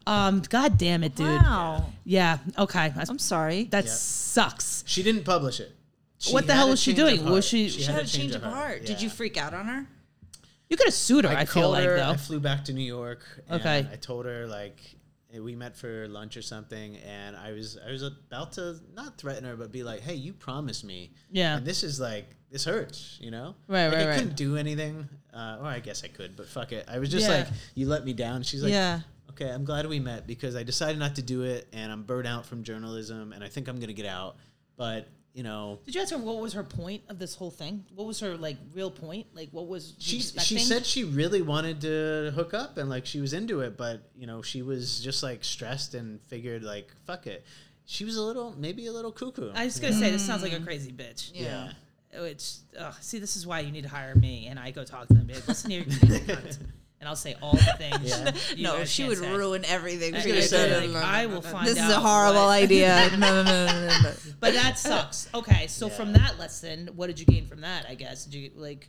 God damn it, dude. Wow. Yeah. Okay. I'm sorry. That Yeah. sucks. She didn't publish it. What the had hell a was she change of doing? Was heart. she She had a change of heart. Did you Yeah. freak out on her? You could have sued her. I feel called like her, though. I flew back to New York. And Okay. I told her like we met for lunch or something, and I was about to not threaten her, but be like, "Hey, you promised me, Yeah. and this is like this hurts, you know? Right, like, right, I right. couldn't do anything, or I guess I could, but fuck it. I was just Yeah. like, you let me down. She's like, Yeah. okay, I'm glad we met because I decided not to do it, and I'm burnt out from journalism, and I think I'm gonna get out, but." Did you ask her what was her point of this whole thing? What was her like real point? Like what was She expecting? said she really wanted to hook up and like she was into it, but she was just like stressed and figured like fuck it. She was maybe a little cuckoo. I was gonna say this sounds like a crazy bitch. yeah. Which see, this is why you need to hire me, and I go talk to them. Be like, listen here, you crazy cunt. And I'll say all the things. Yeah. you No, guys she can't would say. ruin everything. I for was you. gonna say, say, like, I will find This is out a horrible what- idea. No. But that sucks. Okay, so Yeah. from that lesson, what did you gain from that? I guess did you like?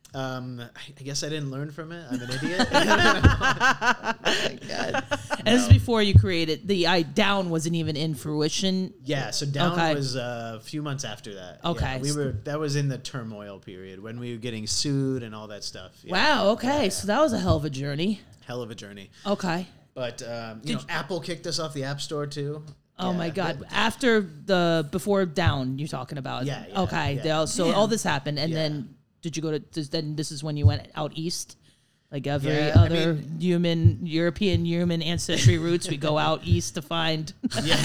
I guess I didn't learn from it. I'm an idiot. And this is before you created the Down wasn't even in fruition. Yeah, so Down Okay. was a few months after that. Okay. Yeah, that was in the turmoil period when we were getting sued and all that stuff. Yeah. Wow. Okay, Yeah. so that was a hell of a journey. Hell of a journey. Okay. But Apple kicked us off the App Store too. Oh Yeah. my God! Before Down, you're talking about. Yeah, yeah, Okay. yeah. So all this happened, and Yeah. then did you go to? Then this is when you went out east, like every Yeah, I other European human ancestry roots. We go out east to find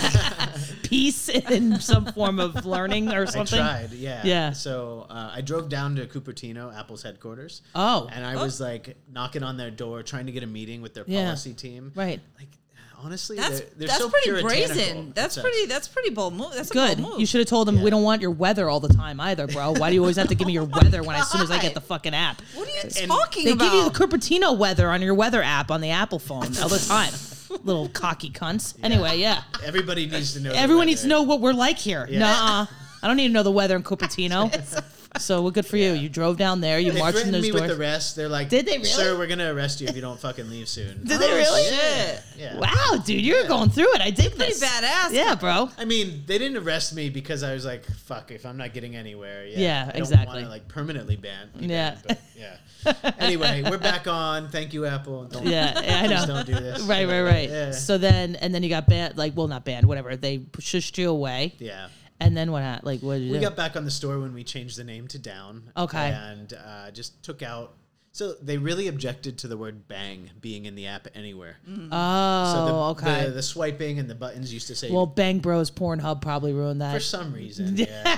peace in some form of learning or I something. tried, yeah. Yeah. So I drove down to Cupertino, Apple's headquarters. Oh. And I was like knocking on their door, trying to get a meeting with their Yeah. policy team. Right. Like, honestly, That's they're that's so pretty puritanical. brazen. That's It's pretty bold move. That's a Good. bold move. You should have told them we Yeah. don't want your weather all the time either, bro. Why do you always have to give me your weather when as soon as I get the fucking app? What are you And talking They about? give you the Cupertino weather on your weather app on the Apple phone all the time. Little cocky cunts. Anyway, yeah. Everybody needs to know. the Everyone needs to weather. know what we're like here. Yeah. Nuh-uh. I don't need to know the weather in Cupertino. So we're good for you. You drove down there. You They marched in threatened those me with doors. arrest. They're like, Did they really? Sir, we're gonna arrest you if you don't fucking leave soon. Did they really? Shit. Yeah. Wow, dude, you're going through it. I dig Pretty this. badass. Yeah, bro. I mean, they didn't arrest me because I was like, "Fuck, if I'm not getting anywhere, Yeah, I don't exactly. wanna, like permanently ban." be Yeah. banned, but, yeah. Anyway, we're back on. Thank you, Apple. Don't, Yeah, I know. Please don't do this. Right. Yeah. So then you got banned. Like, well, not banned. Whatever. They shushed you away. Yeah. And then what happened? Like, what did you We do? got back on the store when we changed the name to Down. Okay. And just took out. So they really objected to the word "bang" being in the app anywhere. Oh, So okay. the swiping and the buttons used to say. Well, Bang Bros Pornhub probably ruined that. for some reason, yeah.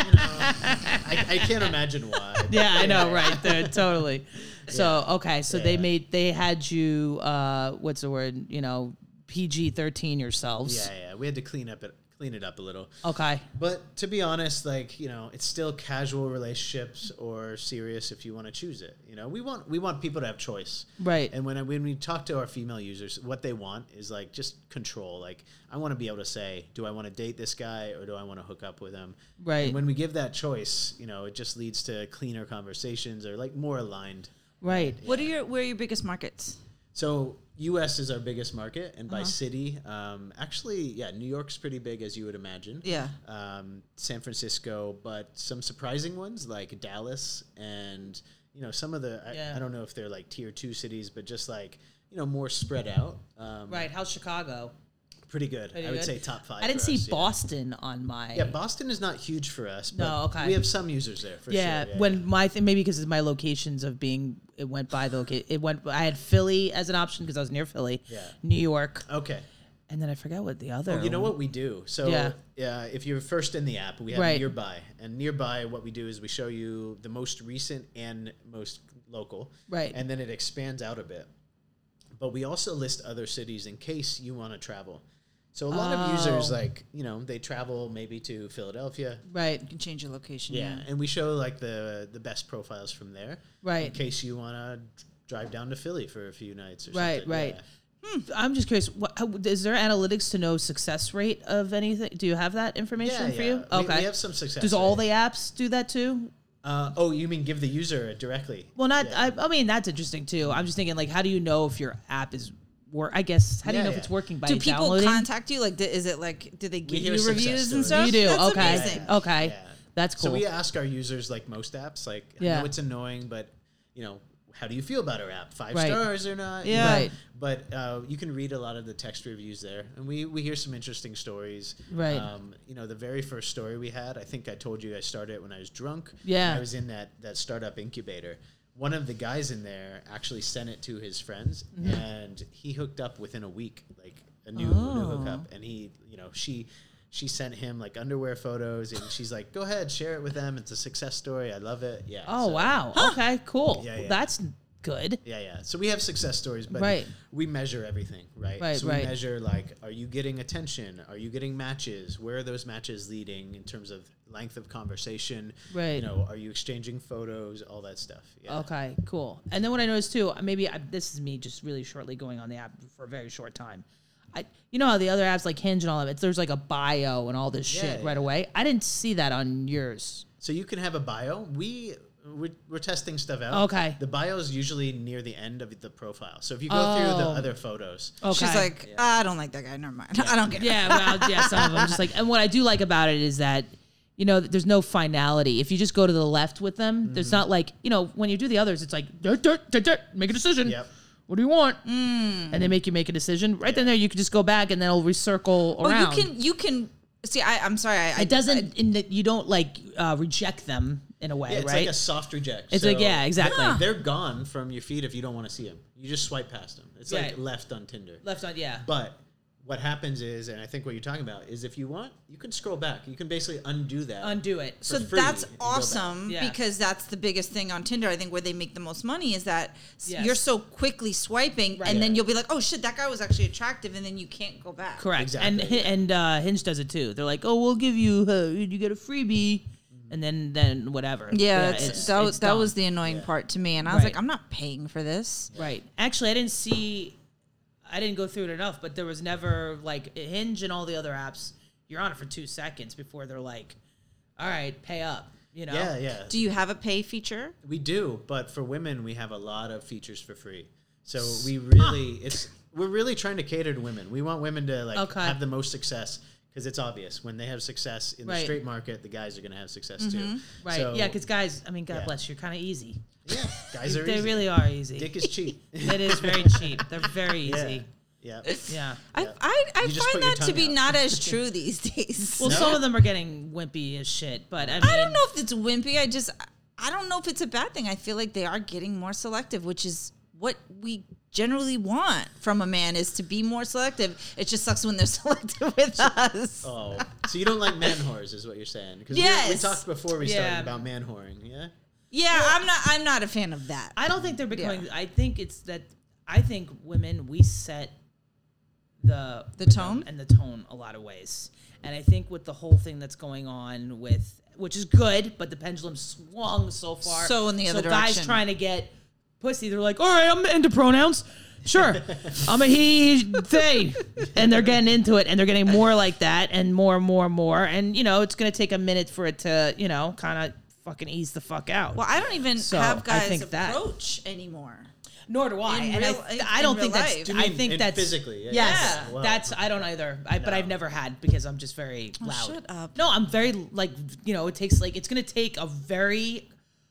I can't imagine why. Yeah, I know, right? There, totally. So okay, so Yeah. they had you what's the word? PG-13 yourselves. Yeah. we had to clean it up a little. Okay. But to be honest, like, you know, it's still casual relationships or serious if you want to choose it. You know, we want people to have choice. Right. And when we talk to our female users, what they want is like just control. Like, I want to be able to say, do I want to date this guy or do I want to hook up with him? Right. And when we give that choice, you know, it just leads to cleaner conversations or like more aligned. Right. Where are your biggest markets? So U.S. is our biggest market, and by city, actually, yeah, New York's pretty big, as you would imagine. Yeah. San Francisco, but some surprising ones like Dallas and, you know, some of the, I don't know if they're like tier 2 cities, but just like, you know, more spread out. Right. How's Chicago? Pretty good. Pretty I would good? say top 5. I didn't for see us, yeah. Boston on my. Yeah, Boston is not huge for us, but No, okay. we have some users there for Yeah, sure. when my maybe because of my locations of being, it went by the I had Philly as an option because I was near Philly. Yeah. New York, Okay. and then I forget what the other. You know what we do? So Yeah. if you're first in the app, we have Right. nearby. And nearby, what we do is we show you the most recent and most local. Right. And then it expands out a bit. But we also list other cities in case you want to travel. So a lot of users, like, you know, they travel maybe to Philadelphia. Right, You can change your location. Yeah. And we show like the best profiles from there. Right. In case you want to drive down to Philly for a few nights or Right, something. right. Yeah. I'm just curious. Is there analytics to know success rate of anything? Do you have that information for you? We have some success. Does all rate. the apps do that too? You mean give the user it directly? Well, not. Yeah. I mean, that's interesting too. I'm just thinking, like, how do you know if your app is I guess how do you Yeah, know if yeah. it's working by Do people downloading? contact you? Like, is it like, do they give hear you success reviews and stories. stuff? You do. That's Okay. amazing. Okay. Yeah. That's cool. So we ask our users, like most apps, like, I Yeah. know it's annoying, but, you know, how do you feel about our app? 5 Right. stars or not? You Yeah. know? Right. But you can read a lot of the text reviews there, and we hear some interesting stories. Right. You know, the very first story we had, I think I told you I started when I was drunk. Yeah. I was in that startup incubator. One of the guys in there actually sent it to his friends, and he hooked up within a week, like a new hookup, and he, you know, she sent him like underwear photos, and she's like, "Go ahead, share it with them. It's a success story. I love it." Yeah. Oh so- wow. Okay. Cool. Yeah, yeah. That's good. Yeah. So we have success stories, but Right. we measure everything, right? Right, So right. we measure like, are you getting attention? Are you getting matches? Where are those matches leading in terms of length of conversation? Right. You know, are you exchanging photos? All that stuff. Yeah. Okay. Cool. And then what I noticed too, this is me just really shortly going on the app for a very short time. You know how the other apps like Hinge and all of it, there's like a bio and all this shit Yeah, right yeah. away. I didn't see that on yours. So you can have a bio. We're testing stuff out. Okay. The bio is usually near the end of the profile. So if you go through the other photos, Okay. She's like, I don't like that guy. Never mind. I don't care. Yeah, well, yeah, some of them just like, and what I do like about it is that, you know, there's no finality. If you just go to the left with them, there's not like, you know, when you do the others, it's like, make a decision. Yep. What do you want? And they make you make a decision. Right then there, you can just go back and then it'll recircle Oh, around. you can see. I'm sorry. It doesn't, in that you don't like reject them in a way, yeah, it's right? like a soft reject. It's like, yeah, exactly. They're gone from your feed if you don't want to see them. You just swipe past them. It's Right. like left on Tinder. Left on, yeah. But what happens is, and I think what you're talking about, is if you want, you can scroll back. You can basically undo that. Undo it. So for free that's and go back. awesome Yeah. because that's the biggest thing on Tinder. I think where they make the most money is that Yes. you're so quickly swiping, Right. and then Yeah. you'll be like, "Oh shit, that guy was actually attractive," and then you can't go back. Correct. Exactly. And Hinge does it too. They're like, oh, we'll give you, you get a freebie, and then whatever. Yeah, it's that done. was the annoying part to me, and I was Right. like, "I'm not paying for this." Right. Actually, I didn't go through it enough, but there was never like Hinge and all the other apps. You're on it for 2 seconds before they're like, all right, pay up. You know? Yeah. Do you have a pay feature? We do, but for women, we have a lot of features for free. So we're really trying to cater to women. We want women to like Okay. have the most success because it's obvious when they have success in the Right. straight market, the guys are going to have success too. Right. So, yeah, because guys, I mean, God Yeah. bless you, kind of easy. yeah, guys are They easy. really are easy. Dick is cheap. It is very cheap. They're very Yeah. easy. Yeah. Yeah. I You just find put your that to tongue be out. not as true these days. Well, No? some of them are getting wimpy as shit, but I mean, I don't know if it's wimpy. I don't know if it's a bad thing. I feel like they are getting more selective, which is what we generally want from a man, is to be more selective. It just sucks when they're selective with us. Oh, so you don't like man whores, is what you're saying? Because we Yes. talked before we started Yeah. about man whoring. Yeah. Yeah, I'm not a fan of that. I don't think they're becoming. Yeah. I think it's that. I think women, we set the tone? and the tone a lot of ways. And I think with the whole thing that's going on with, which is good, but the pendulum swung so far. So in the other guys direction. trying to get pussy, they're like, all right, I'm into pronouns. Sure. I'm a he, they. And they're getting into it, and they're getting more like that and more and more and more. And, you know, it's going to take a minute for it to, you know, kind of fucking ease the fuck out. Well, I don't even So, have I guys think that- approach anymore. Nor do I. In And real- I don't in think real that's. life. Do you I mean think in that's physically. Yeah. Yes, Yeah. Wow. that's. I don't either. But No. I've never had because I'm just very loud. shut up. No, I'm very like, you know. It takes like, it's gonna take a very,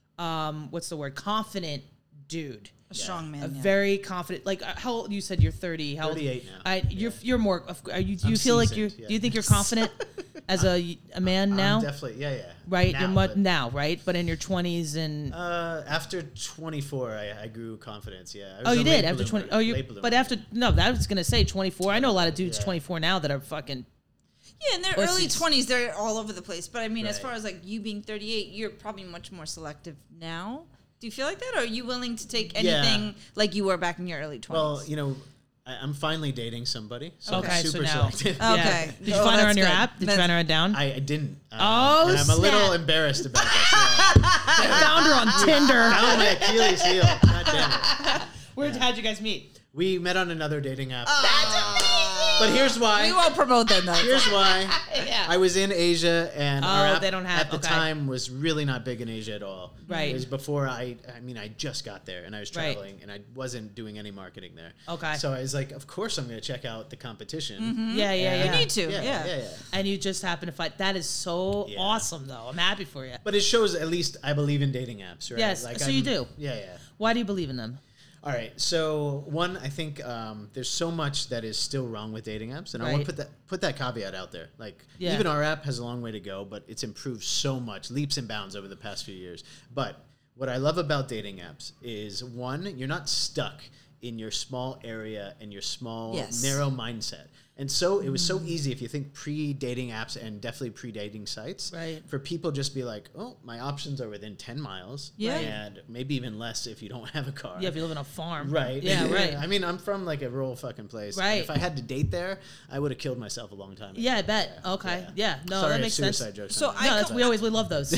what's the word? Confident dude. A strong man. A yeah. very confident. Like, how old? You said you're 30. How old? 38 now. You're more. Are you? Do you I'm feel like you're? seasoned, yeah. Do you think you're confident as a man now? I'm definitely, yeah. Right. Now, You're but, now, right? But in your 20s and. after 24, I grew confidence. Yeah. I was Oh, a you late did after bloomer, 20. Oh, you. late bloomer. But after I was gonna say 24. I know a lot of dudes Yeah. 24 now that are fucking. Yeah, in their early Pussies. 20s, they're all over the place. But I mean, as Right. far as like you being 38, you're probably much more selective now. Do you feel like that? Or are you willing to take anything like you were back in your early 20s? Well, you know, I'm finally dating somebody, so Okay, I'm so super now- selective. Okay. Yeah. Did you Oh, find her that's on your good. app? Did you That's- find her down? I didn't. Oh, and I'm a little snap. embarrassed about this. Yeah. I found her on Tinder. Found my Achilles heel. God damn it. How'd you guys meet? We met on another dating app. That's But here's why. we won't promote them though. Here's why. Yeah. I was in Asia, and our app they don't have- at the okay. time was really not big in Asia at all. Right. It was before I just got there, and I was Right. traveling, and I wasn't doing any marketing there. Okay. So I was like, of course I'm going to check out the competition. Yeah, yeah, And- yeah. You need to. Yeah, Yeah. yeah. And you just happen to find that is so Yeah. awesome, though. I'm happy for you. But it shows at least I believe in dating apps, right? Yes, so you do. Yeah, yeah. Why do you believe in them? All right. So one, I think there's so much that is still wrong with dating apps, and I want Right. to put that caveat out there. Like Yeah. even our app has a long way to go, but it's improved so much, leaps and bounds over the past few years. But what I love about dating apps is one, you're not stuck in your small area and your small Yes. narrow mindset. And so it was so easy if you think pre-dating apps and definitely pre-dating sites, Right. for people just be like, oh, my options are within 10 miles, Yeah. and maybe even less if you don't have a car. Yeah, if you live on a farm. Right. Yeah, right. I mean, I'm from like a rural fucking place. and Right. If I had to date there, I would have killed myself a long time ago. Yeah, I bet. Okay. Yeah. No, Sorry, that makes sense. suicide jokes. So on I No, that. that's, we love those.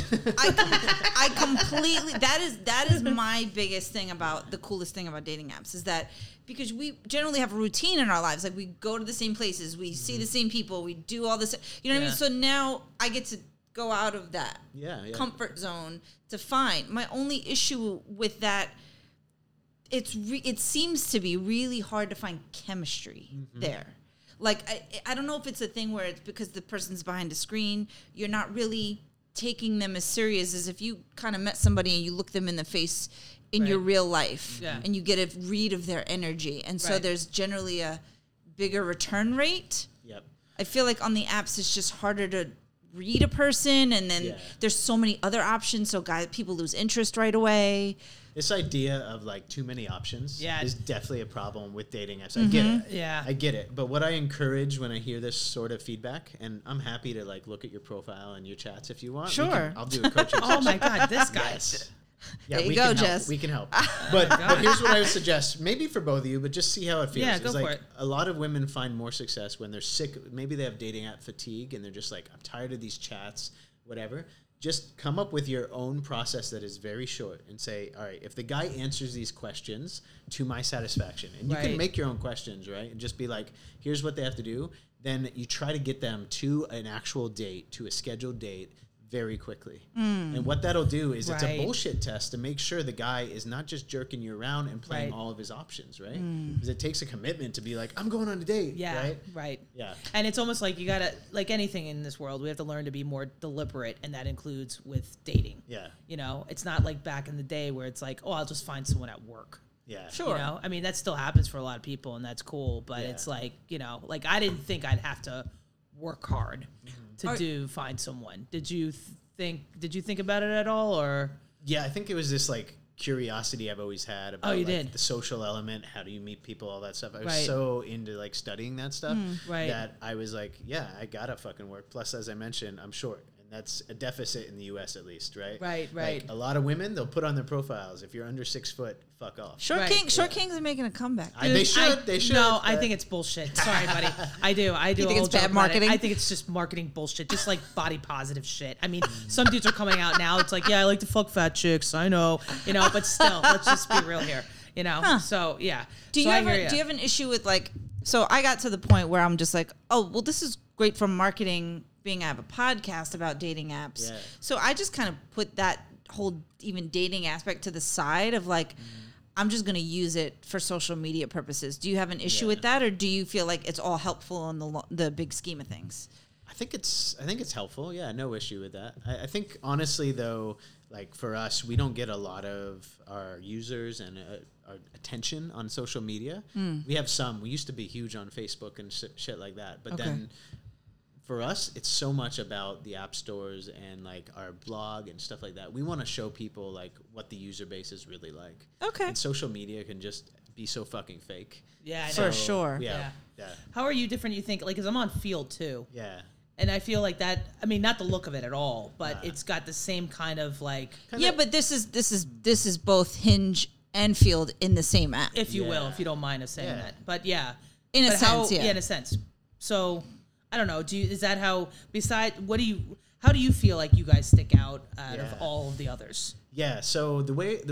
I completely that is my biggest thing about the coolest thing about dating apps is that because we generally have a routine in our lives, like we go to the same places, we see the same people, we do all this, you know what I mean? Yeah. So now I get to go out of that Yeah, yeah. comfort zone to find. My only issue with that, it seems to be really hard to find chemistry there. Like I don't know if it's a thing where it's because the person's behind a screen, you're not really taking them as serious as if you kind of met somebody and you look them in the face in your Right. real life Yeah. and you get a read of their energy. And so Right. there's generally a bigger return rate. Yep. I feel like on the apps it's just harder to read a person, and then Yeah. there's so many other options, so people lose interest right away. This idea of like too many options Yeah. is definitely a problem with dating apps. I get it. Yeah. I get it. But what I encourage when I hear this sort of feedback, and I'm happy to like look at your profile and your chats if you want. Sure. I'll do a coaching Oh session. my God, this guy. Yes. Yeah, There you we go, can help. Jess. We can help. But here's what I would suggest, maybe for both of you, but just see how it feels. Yeah, It's go like for it. a lot of women find more success when they're sick. Maybe they have dating app fatigue and they're just like, I'm tired of these chats, whatever. Just come up with your own process that is very short and say, all right, if the guy answers these questions to my satisfaction, and you can Right. make your own questions, right? And just be like, here's what they have to do. Then you try to get them to an actual date, to a scheduled date, very quickly. And what that'll do is it's a Right. bullshit test to make sure the guy is not just jerking you around and playing Right. all of his options, right? Because it takes a commitment to be like, I'm going on a date, Yeah. right? Right. Yeah. And it's almost like you gotta, like anything in this world, we have to learn to be more deliberate, and that includes with dating. Yeah. You know, it's not like back in the day where it's like, oh, I'll just find someone at work. Yeah. Sure. You know, I mean, that still happens for a lot of people, and that's cool. But Yeah. it's like, you know, like I didn't think I'd have to work hard Mm-hmm. to find someone. Did you think about it at all, or? Yeah, I think it was this like curiosity I've always had about Oh, you like, did? the social element, how do you meet people, all that stuff. I was Right. so into like studying that stuff right. that I was like, yeah, I gotta fucking work. Plus, as I mentioned, I'm short. And That's a deficit in the U.S. at least, right? Right. Like, a lot of women, they'll put on their profiles, if you're under 6 foot, fuck off. Short Kings are making a comeback. They should. No, I think it's bullshit. Sorry, buddy. I do. You think it's bad marketing? I think it's just marketing bullshit. Just like body positive shit. I mean, some dudes are coming out now. It's like, yeah, I like to fuck fat chicks. I know, but still, let's just be real here. So yeah. Do you have an issue with like? So I got to the point where I'm just like, oh, well, this is great for marketing. Being I have a podcast about dating apps, so I just kind of put that whole even dating aspect to the side of like, I'm just going to use it for social media purposes. Do you have an issue with that, or do you feel like it's all helpful in the big scheme of things? I think it's helpful. Yeah, no issue with that. I think honestly though, like for us, we don't get a lot of our users and our attention on social media. We have some. We used to be huge on Facebook and shit like that, but then. For us, it's so much about the app stores and like our blog and stuff like that. We want to show people like what the user base is really like. Okay. And social media can just be so fucking fake. Yeah, I know. For sure. Yeah. How are you different, you think? Like, because I'm on Field too. Yeah. And I feel like that, I mean, not the look of it at all, but it's got the same kind of like. But this is both Hinge and Field in the same app. If you will, if you don't mind us saying that. But yeah. In a sense. Yeah, in a sense. So. I don't know. Is that how? How do you feel like you guys stick out of all of the others? Yeah. So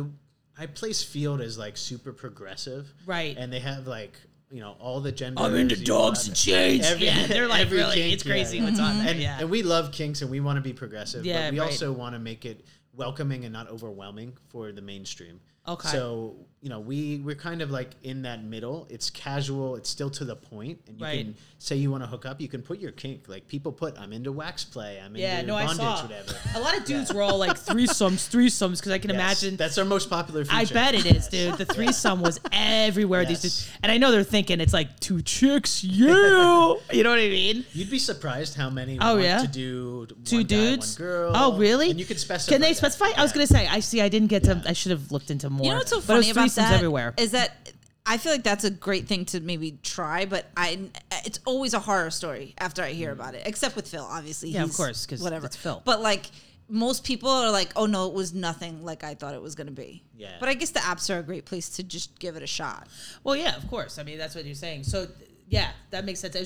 I place Field as like super progressive, right? And they have like all the genders. I'm into dogs and chains. They're like really, kink, it's crazy what's on there. And we love kinks and we want to be progressive, but we also want to make it welcoming and not overwhelming for the mainstream. Okay. So, we're kind of like in that middle. It's casual. It's still to the point. And you can say you want to hook up. You can put your kink. Like people I'm into wax play. I'm into bondage, whatever. A lot of dudes were all like threesomes, because I can imagine. That's our most popular feature. I bet it is, dude. The threesome was everywhere. These dudes. And I know they're thinking it's like 2 chicks. Yeah. You know what I mean? You'd be surprised how many want to do 2 dudes? Guy, 1 girl. Oh, really? And you can specify. Can they specify? Yeah. I was going to say, I didn't get to, I should have looked into more. You know what's so funny about that everywhere. Is that I feel like that's a great thing to maybe try, but it's always a horror story after I hear about it, except with Phil, obviously. Yeah, of course, because it's Phil. But like most people are like, oh no, it was nothing like I thought it was going to be. Yeah. But I guess the apps are a great place to just give it a shot. Well, yeah, of course. I mean, that's what you're saying. So yeah, that makes sense.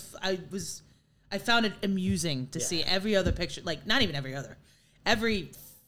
I found it amusing to see every other picture, like not even every other, every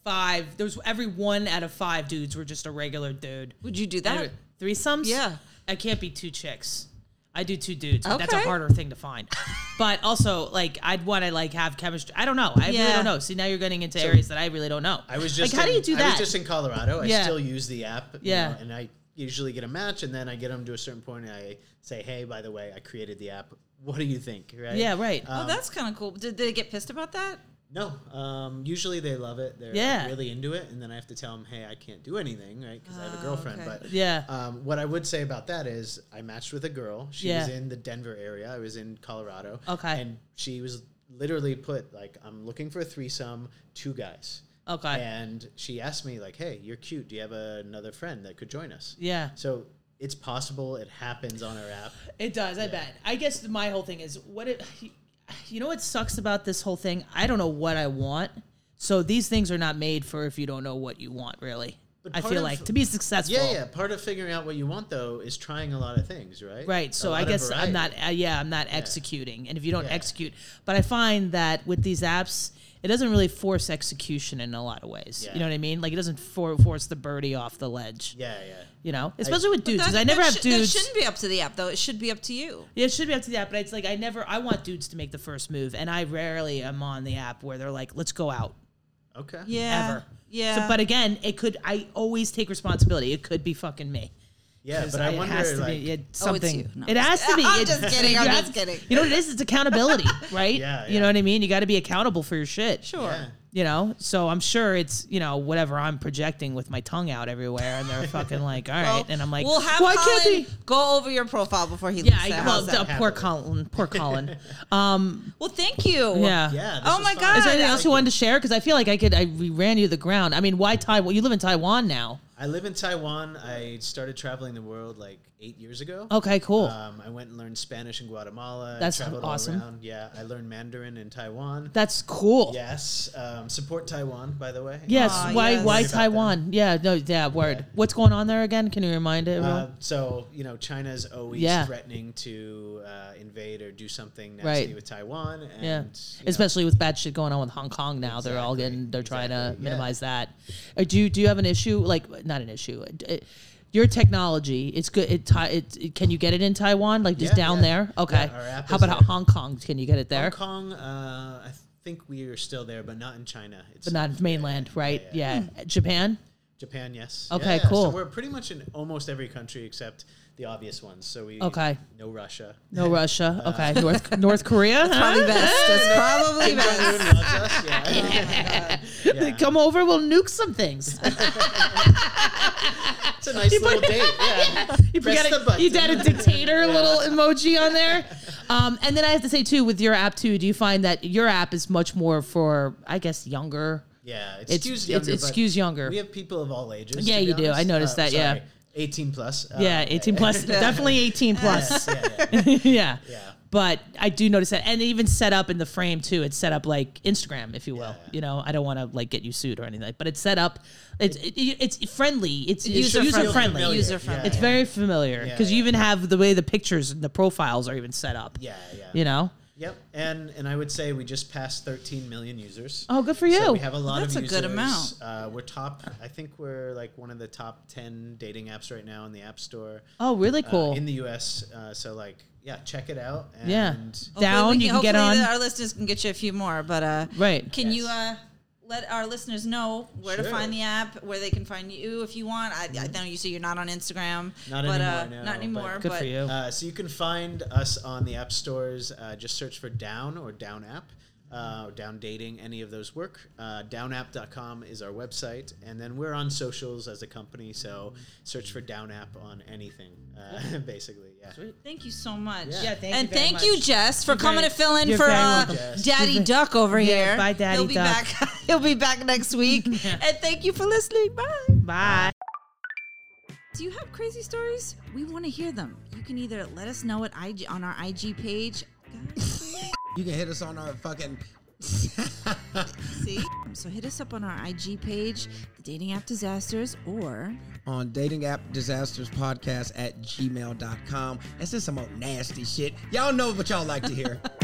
1 out of 5 dudes were just a regular dude. Would you do that? Threesomes? Yeah. I can't be 2 chicks. I do 2 dudes. But that's a harder thing to find. But also, like, I'd want to like have chemistry. I don't know. I really don't know. See, now you're getting into areas that I really don't know. I was just how do you do that? I was just in Colorado. I still use the app. Yeah. And I usually get a match, and then I get them to a certain point, and I say, hey, by the way, I created the app. What do you think? Right? Yeah, right. Oh, that's kind of cool. Did they get pissed about that? No, usually they love it. They're like really into it, and then I have to tell them, "Hey, I can't do anything, right? Because I have a girlfriend." Okay. But what I would say about that is, I matched with a girl. She was in the Denver area. I was in Colorado. Okay, and she was literally put like, "I'm looking for a threesome, 2 guys." Okay, and she asked me like, "Hey, you're cute. Do you have another friend that could join us?" Yeah. So it's possible. It happens on our app. It does. I bet. I guess my whole thing is you know what sucks about this whole thing? I don't know what I want. So these things are not made for if you don't know what you want, really. I feel like to be successful. Yeah. Part of figuring out what you want, though, is trying a lot of things, right? Right. So I guess I'm not. I'm not executing. And if you don't execute, but I find that with these apps, it doesn't really force execution in a lot of ways. Yeah. You know what I mean? Like it doesn't force the birdie off the ledge. Yeah. You know, especially with dudes, because I never have dudes. It shouldn't be up to the app, though. It should be up to you. Yeah, it should be up to the app, but it's like I want dudes to make the first move, and I rarely am on the app where they're like, let's go out. Okay. Yeah. Ever. Yeah. So, but again, I always take responsibility. It could be fucking me. Yeah, but I wonder, has to like... be something. It's you. No, it has to be. I'm just kidding. I'm just kidding. You know what it is? It's accountability, right? Yeah. You know what I mean? You got to be accountable for your shit. Sure. Yeah. You know? So I'm sure it's, whatever I'm projecting with my tongue out everywhere, and they're fucking like, all right. And I'm like, we'll have why Colin can't they? Go over your profile before he leaves the house. Poor Colin. Poor Colin. Well, thank you. Yeah. Yeah. Oh, my God. Is there anything else you wanted to share? Because I feel like we ran you to the ground. I mean, why Taiwan? You live in Taiwan now. I live in Taiwan. I started traveling the world like 8 years ago. Okay, cool. I went and learned Spanish in Guatemala. That's I traveled awesome. all around. Yeah, I learned Mandarin in Taiwan. That's cool. Yes. Support Taiwan, by the way. Yes. Aw, Why? yes. Why Worry about Taiwan? Yeah. No. Yeah. Word. Yeah. What's going on there again? Can you remind everyone? So, China's always Yeah. threatening to invade or do something nasty Right. with Taiwan. And, Yeah, you know, especially with bad shit going on with Hong Kong now. They're all they're trying to Exactly, yeah. minimize that. Do you have an issue? Like, not an issue. Your technology, it's good. Can you get it in Taiwan? Like just Yeah, down yeah. there? Okay. Yeah, our app How is about there. Hong Kong? Can you get it there? Hong Kong, I think we are still there, but not in China. It's But not mainland, right? yeah. Japan? Japan, yes. Okay, Yeah, cool. So we're pretty much in almost every country except the obvious ones. So Okay. no Russia. No Russia. Okay. North Korea? Probably best. That's probably best. Everyone loves us. Yeah. They come over, we'll nuke some things. It's a nice little date. Yeah. You Press forgot the it. button. You got a dictator little emoji on there. And then I have to say too, with your app too, do you find that your app is much more for, I guess, younger? Yeah, it It's- skews it's- younger. it but skews younger. We have people of all ages. Yeah, to be you do. honest. I noticed that, yeah. Sorry, 18 plus. Yeah, 18 plus, definitely 18 plus. Yeah. Yeah. Yeah. But I do notice that, and even set up in the frame too. It's set up like Instagram, if you will. Yeah. I don't want to like get you sued or anything, but it's set up. It's friendly. It's User user friendly. friendly. User friendly. It's very familiar because you even have the way the pictures and the profiles are even set up. Yeah, yeah. You know. Yep, and I would say we just passed 13 million users. Oh, good for you. So we have a lot That's of a users. good amount. We're top. I think we're like one of the top 10 dating apps right now in the App Store. Oh, really cool. In the U.S. So like, yeah, check it out. And Yeah. Hopefully Down, you can get on. Our listeners can get you a few more, but Right. Can Yes. you let our listeners know where to Sure. find the app, where they can find you if you want? I know you say you're not on Instagram, Not but anymore, no, not anymore. but- Good but for you. So you can find us on the app stores. Just search for Down or Down App. Down Dating, any of those work. Downapp.com is our website. And then we're on socials as a company, so search for Down App on anything, basically. Yeah. Thank you so much. Yeah, thank and you very thank you, much. Jess, for coming to fill in you're for very welcome. Daddy Duck over Yeah, here. bye, Daddy He'll be Duck. back. He'll be back next week. And thank you for listening. Bye. Bye. Do you have crazy stories? We want to hear them. You can either let us know at on our IG page. You can hit us on our fucking. See? So hit us up on our IG page, The Dating App Disasters, or on dating app disasters podcast at gmail.com. And send some old nasty shit. Y'all know what y'all like to hear.